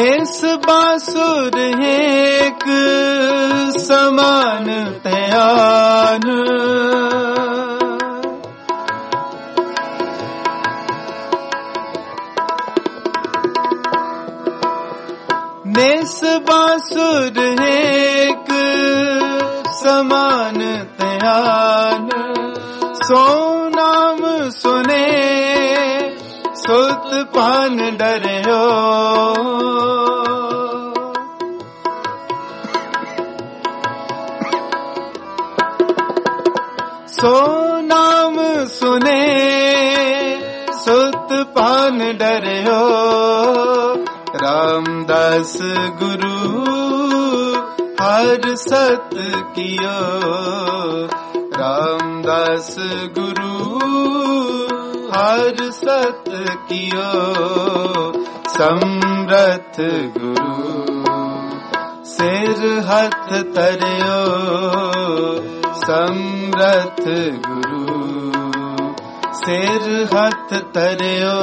निस बासुर एक समान त्यान, निस बासुर एक समान त्यान, सो नाम सुने सुत पान डरियो, सो नाम सुने सुत पान डरियो, रामदास गुरु हर सत कियो, रामदास गुरु हर सत कियो, समरथ गुरु सिर हथ तरियो, समरथ गुरु सिर हथ तरियो।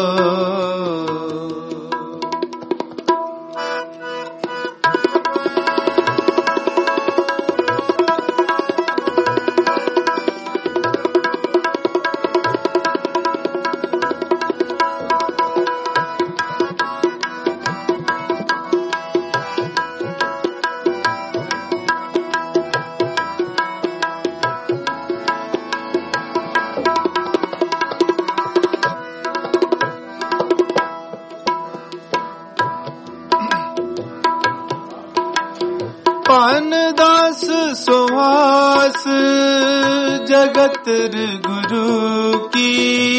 पानदास सुहास जगत गुरु की,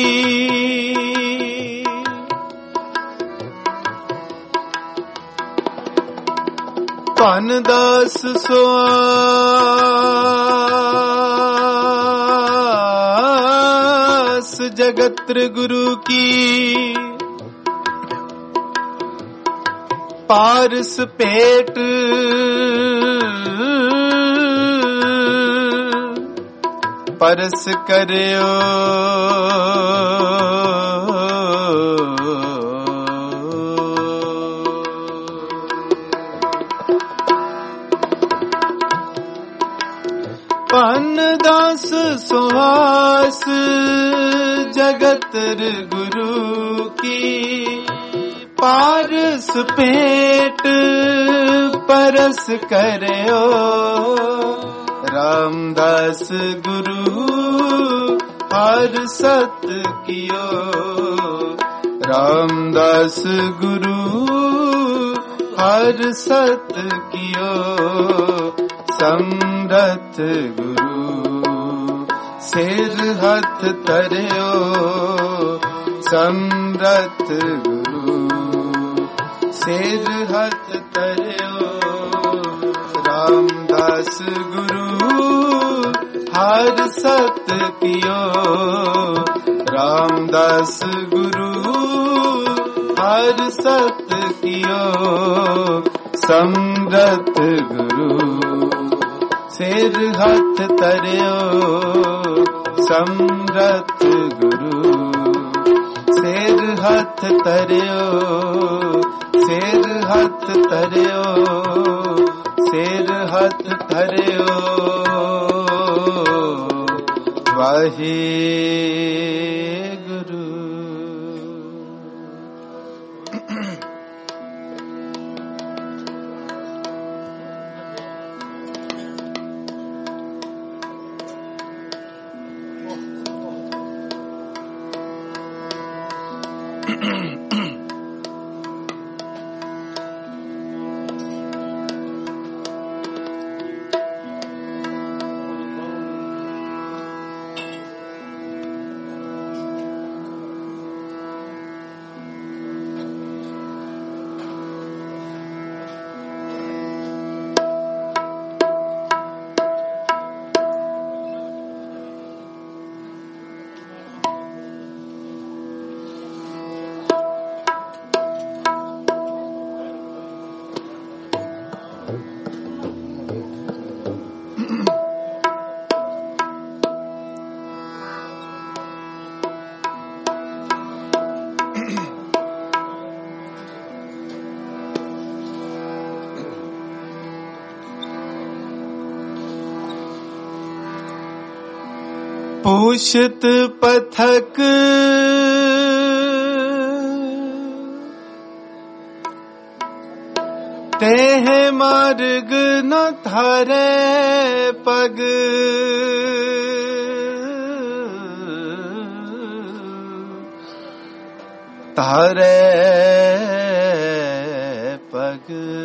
पानदास सुहास जगत गुरु की, पारस पेट परस करियो, पानदास सुहास जगत गुरु की, पारस पेट परस करियो, रामदास गुरु हर सत कियो, रामदास गुरु हर सत कियो, समरथ गुरु सिर हथ तरियो, समरथ गुरु सिर हथ तरियो, रामदास गुरु हर सत कियो, रामदास गुरु हर सत कियो, समरथ गुरु सिर हथ तरियो, समरथ गुरु सिर हथ तरियो, सिर हथ तरियो, सिर हथ धरियो, वाहे गुरु। पूषित पथक तेह मार्ग न थारे पग, थारे पग।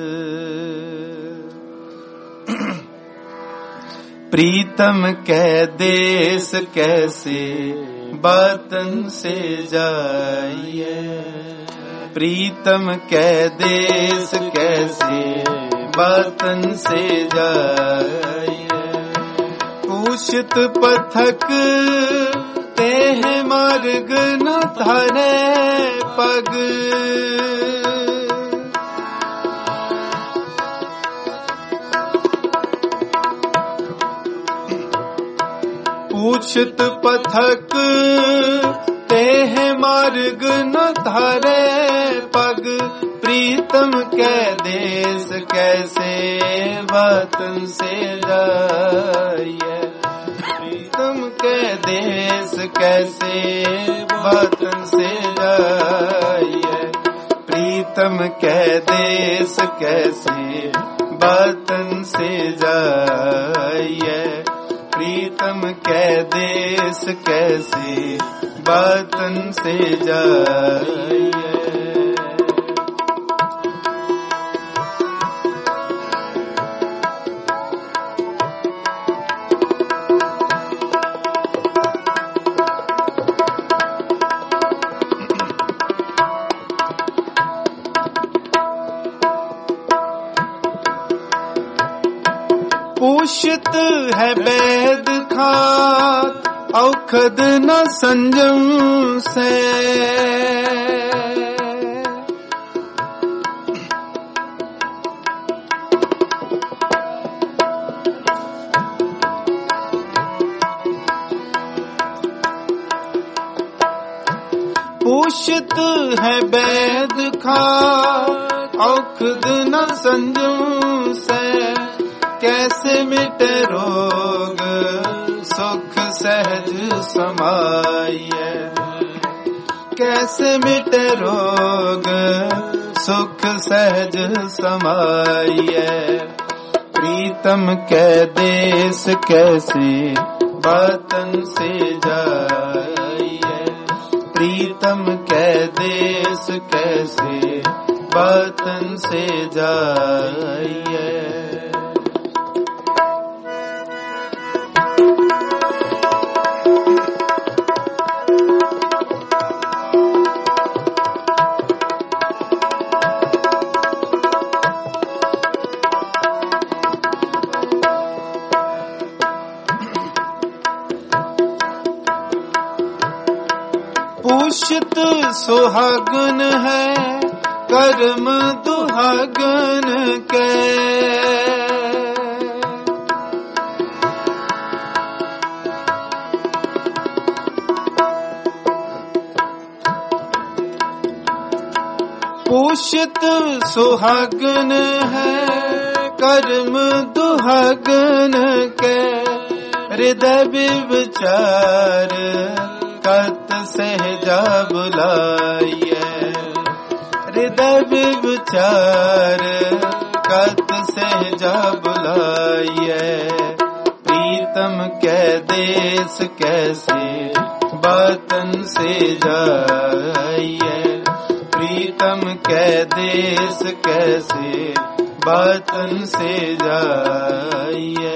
प्रीतम कै देश कैसे बातन से जाइए, प्रीतम कै देश कैसे बातन से जाइए। पूषित पथक तेह मार्ग न थारे पग, पूषित पथक तेह मार्ग न थारे पग। प्रीतम कै देश कैसे वतन से जाइए, प्रीतम कै देश कैसे वतन से जाइए। प्रीतम कै देश कैसे वतन से जाइए, प्रीतम कै देश कैसे वतन से जाइए। पूषित है वैद खात औखद न संजम से, पूषित है वैद खात औखद न संजम से। कैसे मिटे रोग सुख सहज समाइए, कैसे मिटे रोग सुख सहज समाइए। प्रीतम कै देश कैसे वतन से जाइए, प्रीतम कै देश कैसे वतन से जाइए। पूषित सुहागन है कर्म दुहागन के, पूषित सुहागन है कर्म दुहागन के। हृदय विचार कत सहजा बुलाइए, हृदय विचार कत सहजा बुलाइए। प्रीतम कै देश कैसे वतन से जाइए, प्रीतम कै देश कैसे वतन से जाइए।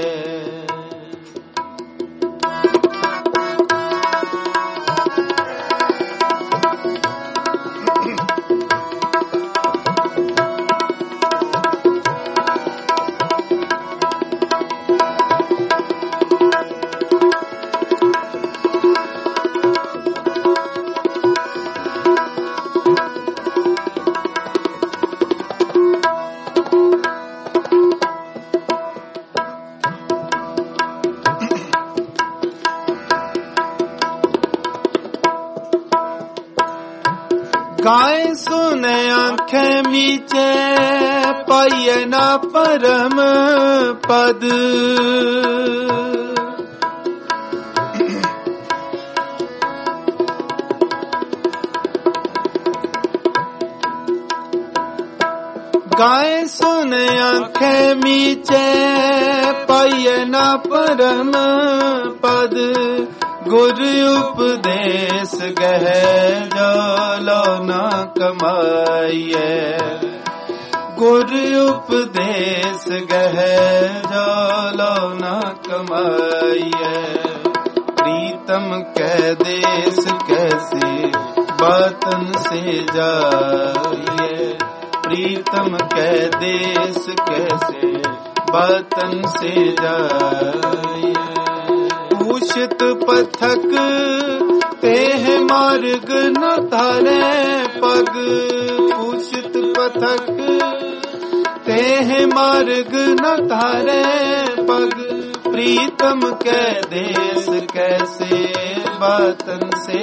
गाय सुने आंखें मीचे पाइए ना परम पद, गाय सुन आंखें मीचे पाइए न परम पद गुर उपदेश गह जो लो न कमाइए गुर उपदेश गह जो लो न कमाइए प्रीतम कै देश कैसे बातन से जाइए प्रीतम कै देश कैसे बातन से जाइए पूषित पथक तेह मार्ग न धारे पग पूषित पथक तेह मार्ग न धारे पग प्रीतम कै देश कैसे बातन से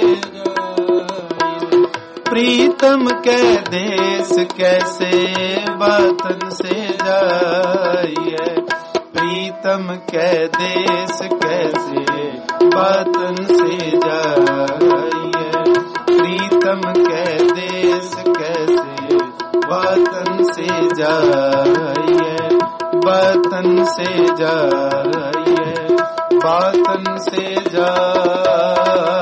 प्रीतम कै देश कैसे बातन से जाइए प्रीतम कै देश कैसे बातन से जाइए प्रीतम कै देश कैसे बातन से जाइए बातन से जाइए बातन से जाइए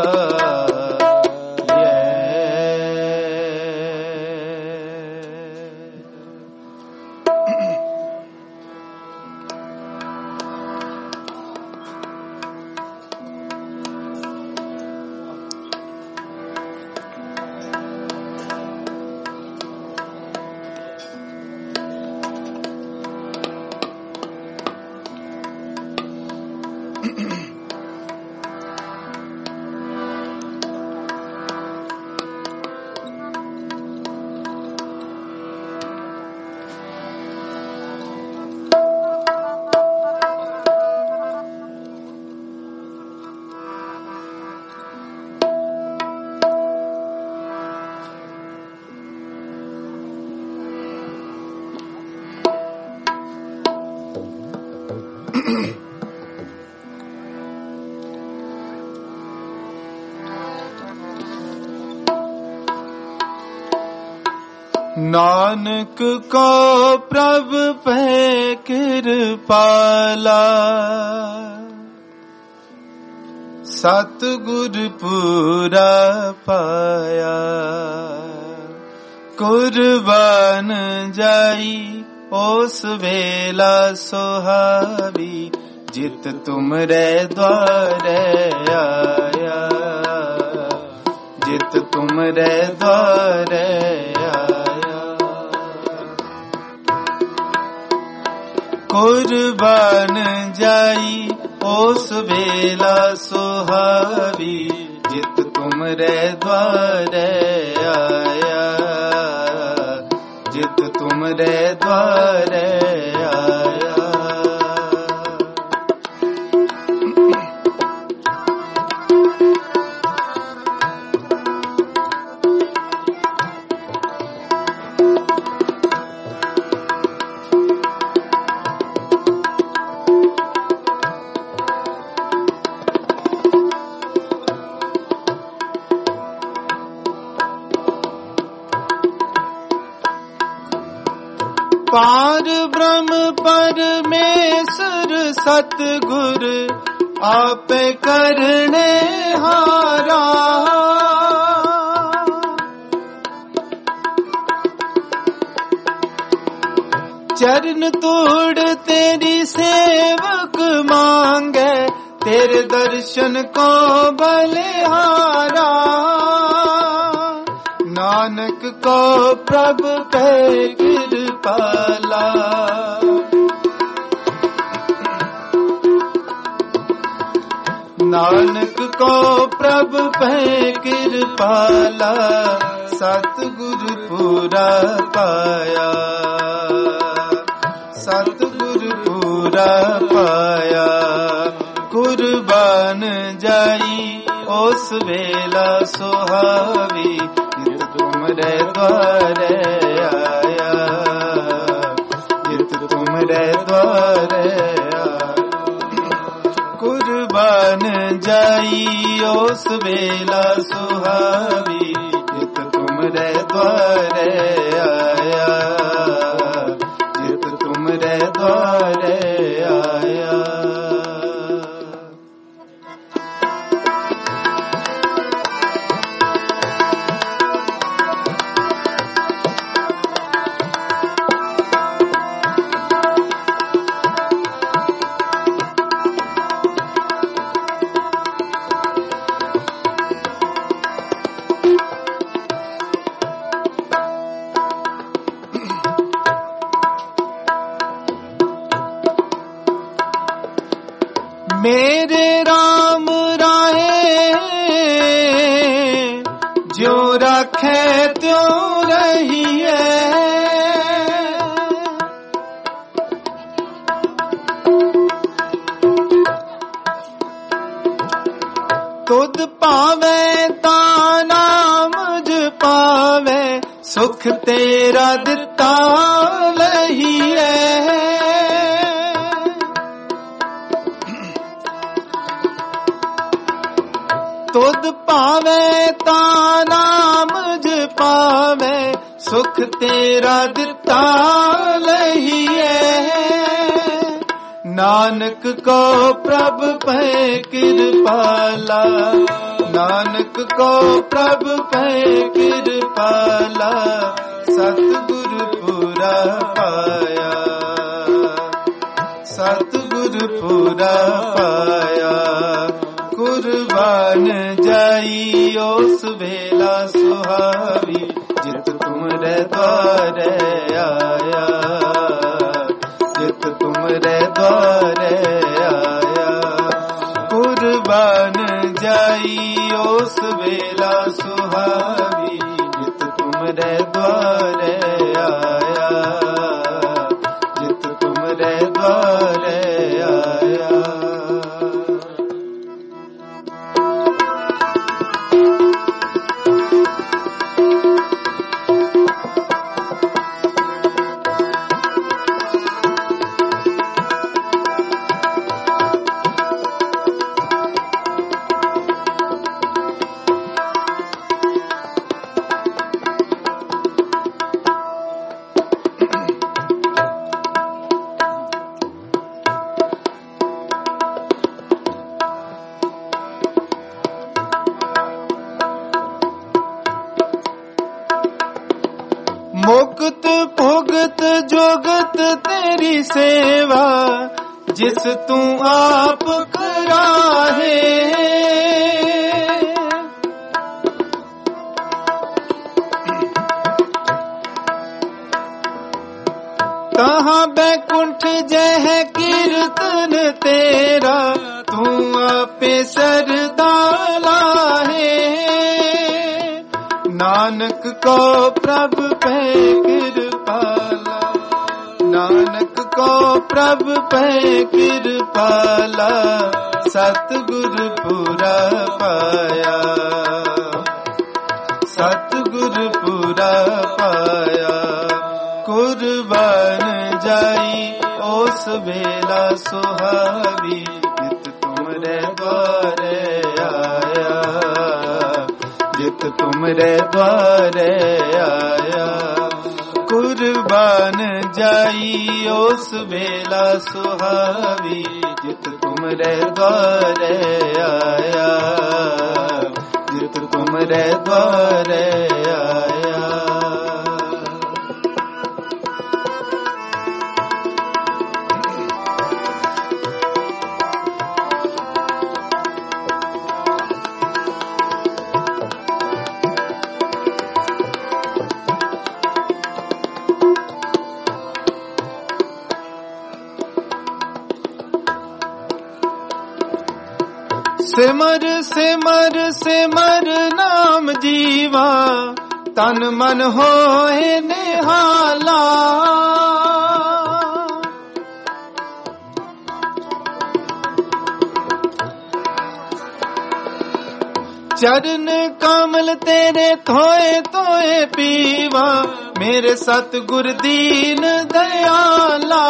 नानक को प्रभु पे कृपाला सतगुर पूरा पाया कुर्बान जाई ओस वेला सुहावी जित तुमरे द्वारे आया जित तुमरे द्वारे कुर्बान जाई ओस वेला सुहावी जित तुमरे द्वारे आया जित तुमरे द्वारे आया पार ब्रह्म परमेश्वर सतगुर आप करने हारा चरण तोड़ तेरी सेवक मांगे तेरे दर्शन को बलिहारा नानक को प्रभु कह कृपाला नानक को प्रभु कह कृपाला सतगुरु पूरा पाया सतगुरु पूरा पाया कुर्बान जाई ओस वेला सुहावी तुमरे द्वारे आया जित तुमरे द्वारे आया कुर्बान जाई ओस वेला सुहावी जित तुमरे द्वारे आया ਤੁਮਰੇ ਦੁਆਰੇ ਆਇਆ। मेरे राम राहे जो रखे त्यों रहिए, तुद पावे ता नाम जपावे, सुख तेरा दिता लहिए। तुद पावे ता नाम जपावे, सुख तेरा दिता लहिए। नानक को प्रभ पै कृपाला, नानक को प्रभ पै कृपाला, सतगुर पूरा पाया, सतगुर पूरा पाया। कुर्बान जाई उस वेला सुहावी, जित तुमरे द्वारे आया, जित तुमरे द्वारे आया। कुर्बान जाई उस वेला सुहावी, जित तुमरे द्वारे आया, जित तुमरे द्वारे आया। मुक्त भुगत जोगत तेरी सेवा, जिस तू आप कराहे। तहाँ बैकुंठ जह कीर्तन तेरा, तू आपे सरदाला है। नानक को प्रभ पै कृपाला, नानक को प्रभ पै कृपाला, सतगुर पूरा पाया, सतगुर पूरा पाया। कुर्बान जाई उस वेला सुहावी, जित तुमरे द्वारे आया, जित तुमरे द्वारे आया। कुर्बान जाई उस वेला सुहावी, जित तुमरे द्वारे आया, जित तुमरे द्वारे आया। सिमर सिमर सिमर नाम जीवा, तन मन होए निहाला। चरण कमल तेरे थोए थोए पीवा, मेरे सतगुर दीन दयाला।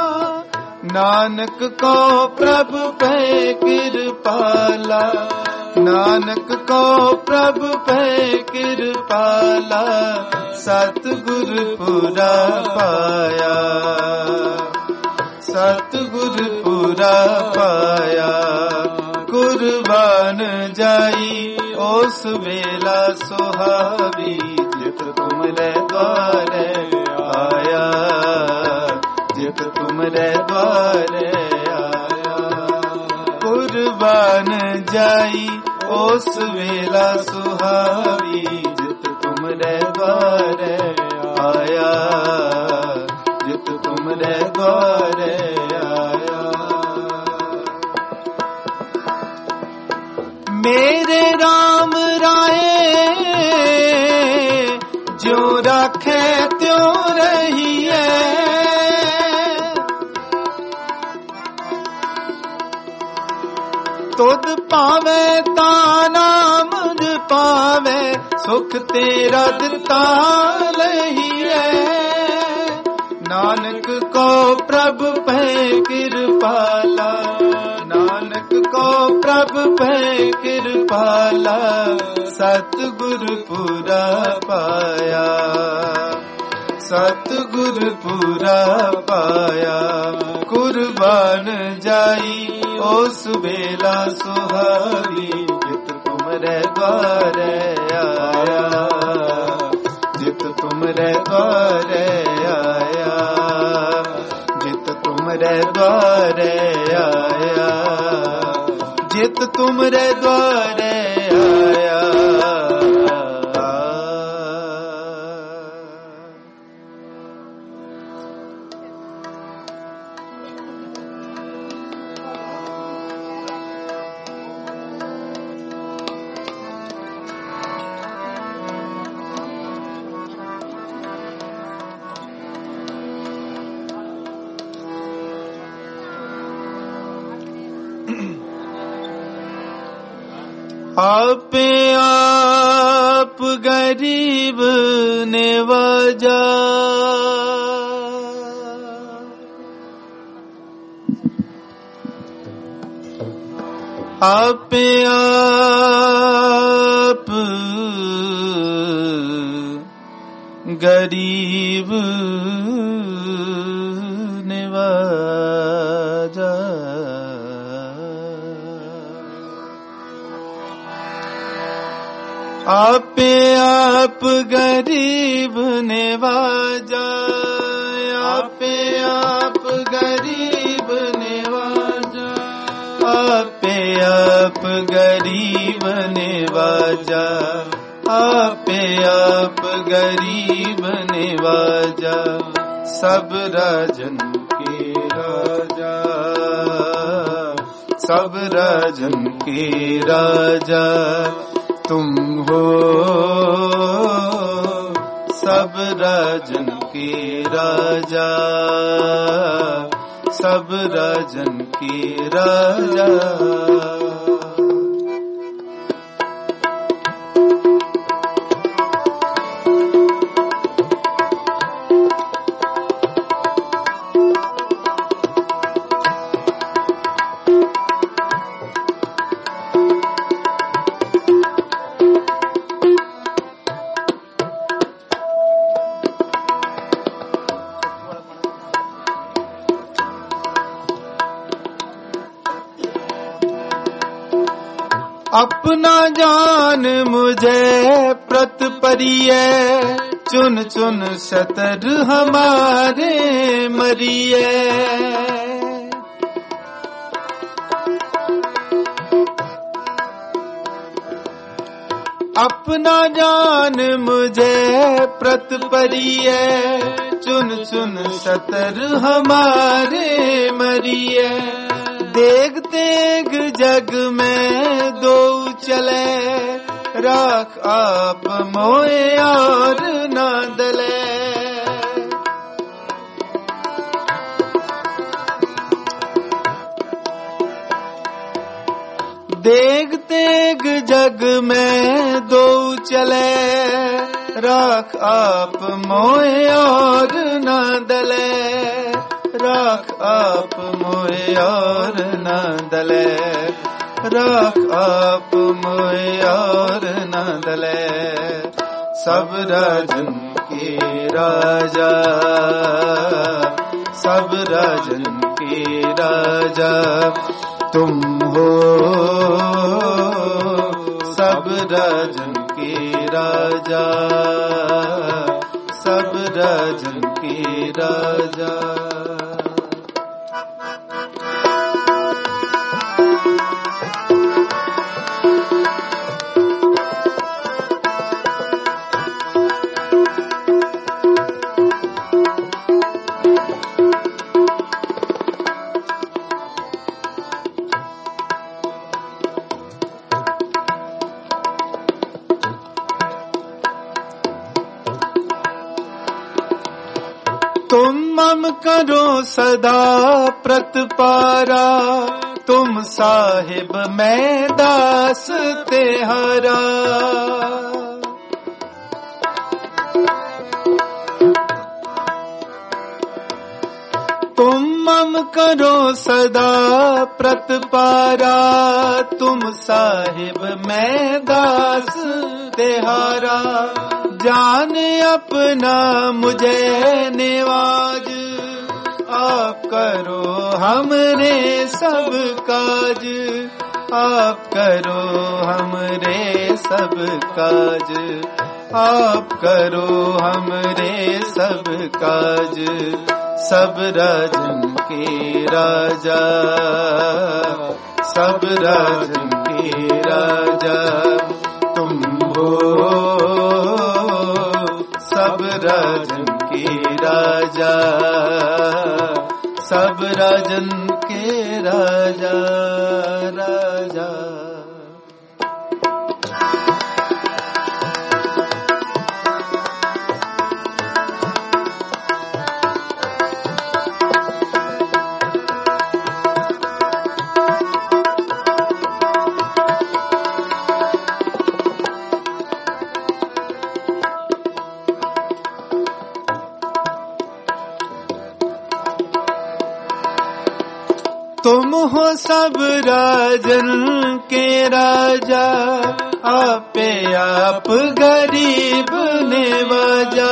नानक को प्रभ पै कृपाला, नानक को प्रभु पे कृपाला सतगुर पुरा पाया सतगुर पुरा पाया कुर्बान जाई उस वेला सुहावी जित तुमरे द्वारे आया जित तुमरे द्वारे आया कुर्बान जाई उस वेला सुहावी जित तुमरे द्वारे आया जित तुमरे द्वारे आया मेरे राम राय जो राखे त्यों रहिए तुद पावे ता नाम पावे सुख तेरा दिता लहिए नानक को प्रभु पे कृपाला नानक को प्रभु पे कृपाला सतगुर पुरा पाया सतगुर पुरा पाया कुर्बान जाई उस बेला सुहावी जित तुमरे द्वारे आया जित तुमरे द्वारे आया जित तुमरे द्वारे आया जित तुमरे द्वारे आया आपे आप गरीब नेवाजा आपे आप गरीब नेवाजा आपे आप गरीब नेवाजा आपे आप गरीब नेवाजा आपे आप गरीब नेवाजा आपे आप गरीब नेवाजा सब राजन के राजा सब राजन के राजा तुम हो सब राजन के राजा सब राजन के राजा अपना जान मुझे प्रत परिय चुन चुन शतर हमारे मरिए अपना जान मुझे प्रत परिय चुन चुन शतर हमारे मरिए देख देख जग में दो चले राख आप मोए और न दले देख देख जग में दो चले राख आप मोए और न दले राख आप मोए और न दले राख आप मोए और न दले सब राजन के राजा सब राजन के राजा तुम हो सब राजन के राजा सब राजन के राजा तुम मम करो सदा प्रतपारा तुम साहिब मैं दास तेहारा तुम मम करो सदा प्रतपारा तुम साहिब मैं दास तेहारा जान अपना मुझे निवाज आप करो हमरे सब काज आप करो हमरे सब काज आप करो हमरे सब काज सब राजन के राजा सब राजन के राजा तुम हो सब राजन के राजा सब राजन के राजा राजा तुम हो सब राजन के राजा आपे आप गरीब नेवाजा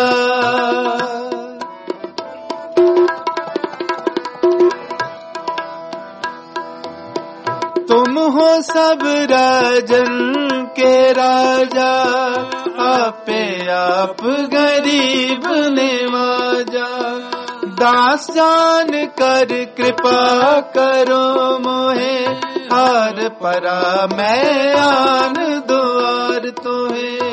तुम हो सब राजन के राजा आपे आप गरीब नेवाजा दास जान कर कृपा करो मोहे हार परा मैं आन द्वार तोहे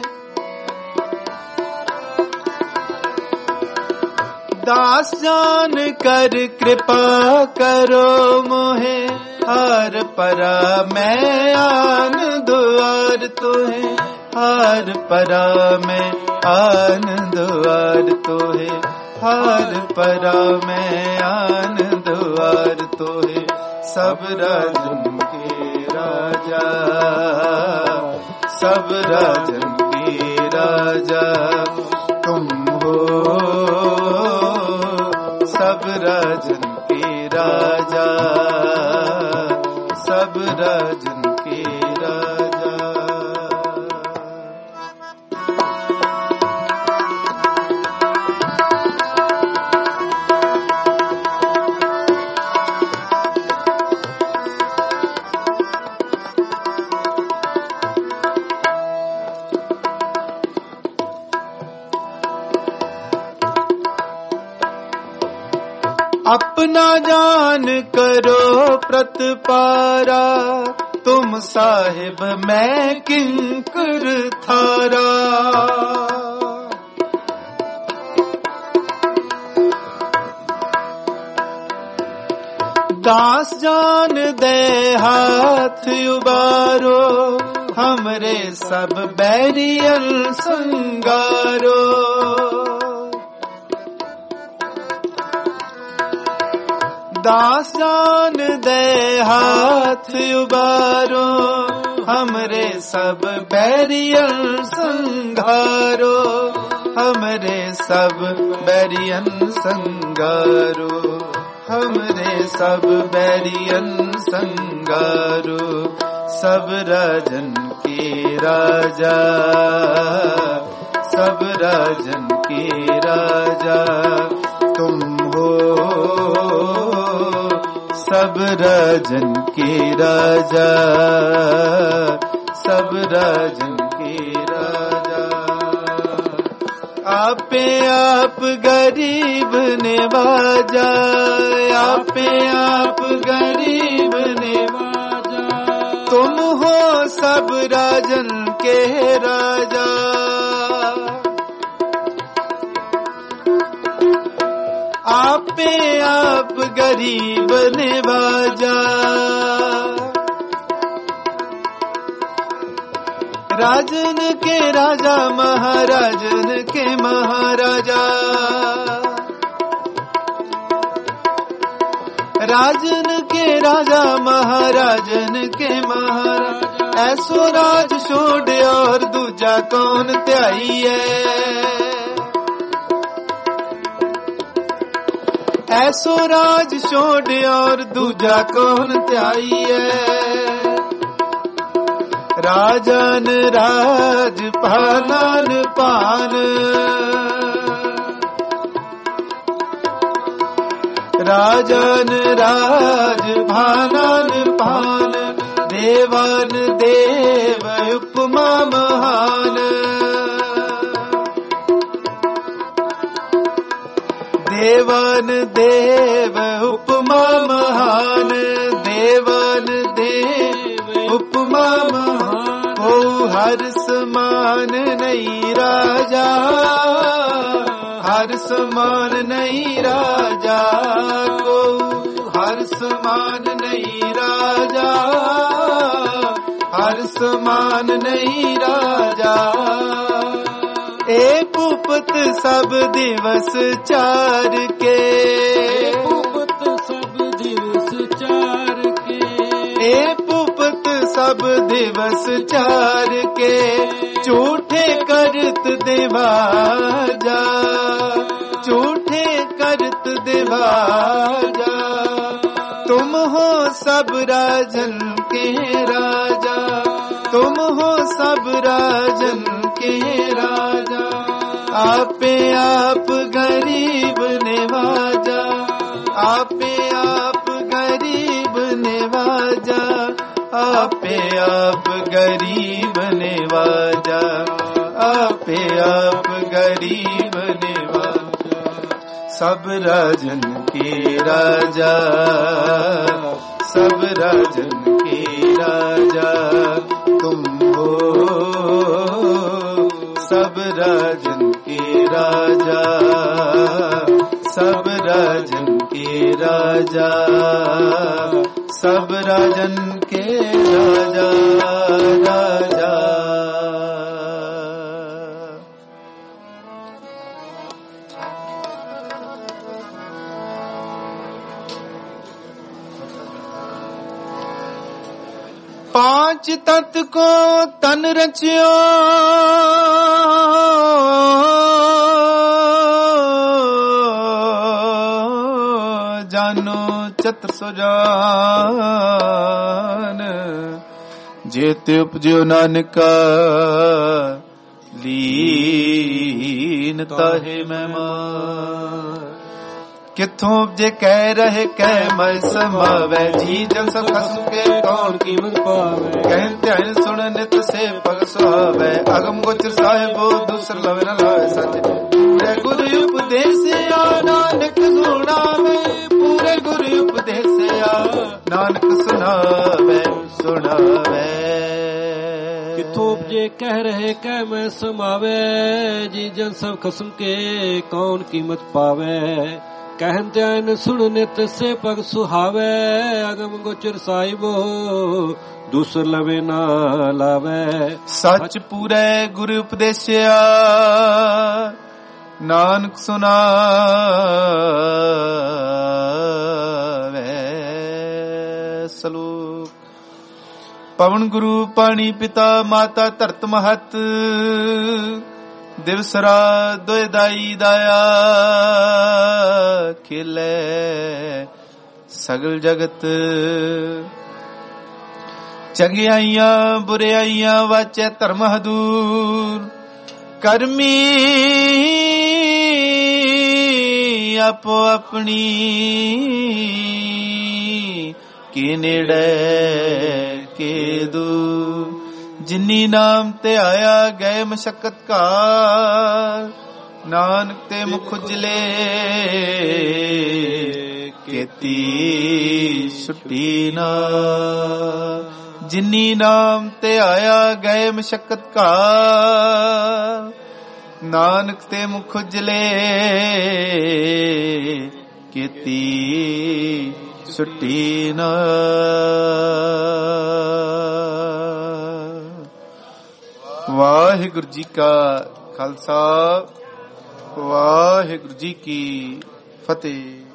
दास जान कर कृपा करो मोहे हार परा मैं आन द्वार तोहे हार परा मैं आन द्वार तोहे हार परा मैं आन द्वार तोहे सब राजन के राजा सब राजन के राजा तुम हो सब राजन के राजा सब राजन के राजा अपना जान करो प्रतपारा तुम साहिब मैं किंकर थारा दास जान दे हाथ उबारो हमरे सब बैरियल संगारो दास जान दे हाथ उबारो हमरे सब बैरियन संघारो हमरे सब बैरियन संगारो हमरे सब बैरियन संगारो, सब राजन के राजा, सब राजन के राजा तुम हो, सब राजन के राजा, सब राजन के राजा। आपे आप गरीब नवाजा, आपे आप गरीब नवाजा, तुम हो सब राजन के राजा। आपे आप गरीब नवाजा, राजन के राजा महाराजन के महाराजा, राजन के राजा महाराजन के महाराजा। ऐसो राज छोड़ और दूजा कौन त्याई है, ऐसो राज छोड़ और दूजा कौन त्याई है। राजन राज पालन पान, राजन राज भानन पान, देवन देव उपमा महान, देवन देव उपमा महान, देवन देव उपमा महान। को हर समान नहीं राजा, हर समान नहीं राजा, को हर समान नहीं राजा, हर समान नहीं राजा। एक पुपत सब दिवस चार के, पुपत सब दिवस चार के, एक पुपत सब दिवस चार के, झूठे करत देवाजा, झूठे करत देवाजा। तुम हो सब राजन के राजा, तुम हो सब राजन के राजा। आपे आप गरीब नवाजा, आपे आप गरीब नवाजा, आपे आप गरीब नवाजा, आपे आप गरीब नवाजा। सब राजन के राजा, सब राजन के राजा तुम हो, सब राजन के राजा, सब राजन के राजा, सब राजन के राजा, राजा। पांच तत्व को तन रचियो, जानो चतुर सुजान, जेते उपजो नानका लीन ताहे मेहमान। किथों उपजे कह रहे कह मैं समावे, जी जन सब खसम के कौन कीमत पावे। कहते हैं सुन नित से पग सुहावे, अगम गोचर साहिबो दूसर लवे न लावे सच। पूरे गुरु उपदेश आ नानक सुनावे, पूरे गुरु उपदेश आ नानक सुनावे सुनावे। किथों उपजे कह रहे कह मैं समावे, जी जन सब खसम के कौन कीमत पावे। कहते हैं सुन नित से पग सुहावे, अगम गोचर साहिबो दूसर लवे ना लावे। सच पूरे गुरु उपदेशिया नानक सुनावे। सलोक पवन गुरु पानी पिता माता धरत महत, ਦਿਵਸ ਰਾਤ ਦੋਇ ਦਾਈ ਦਾਇਆ ਖੇਲੇ ਸਗਲ ਜਗਤ ਚੰਗਿਆਈਆਂ ਬੁਰਿਆਈਆਂ ਵਾਚੈ ਧਰਮ ਹਦੂਰ ਕਰਮੀ ਆਪੋ ਆਪਣੀ ਕੀ ਨੇੜੇ ਕੇ ਦੂਰ ਜਿਨੀ ਨਾਮ ਤੇ ਆਇਆ ਗਏ ਮਸ਼ਕਤ ਘਾਰ ਨਾਨਕ ਤੇ ਮੁਖ ਉਜਲੇ ਕੀਤੀ ਛੁੱਟੀ ਨਾ ਜਿਨੀ ਨਾਮ ਤੇ ਆਇਆ ਗਏ ਮਸ਼ਕਤ ਘਾਰ ਨਾਨਕ ਤੇ ਮੁਖ ਉਜਲੇ ਕੀਤੀ ਛੁੱਟੀ ਨਾ। ਵਾਹਿਗੁਰੂ ਜੀ ਕਾ ਖਾਲਸਾ ਵਾਹਿਗੁਰੂ ਜੀ ਕੀ ਫਤਿਹ।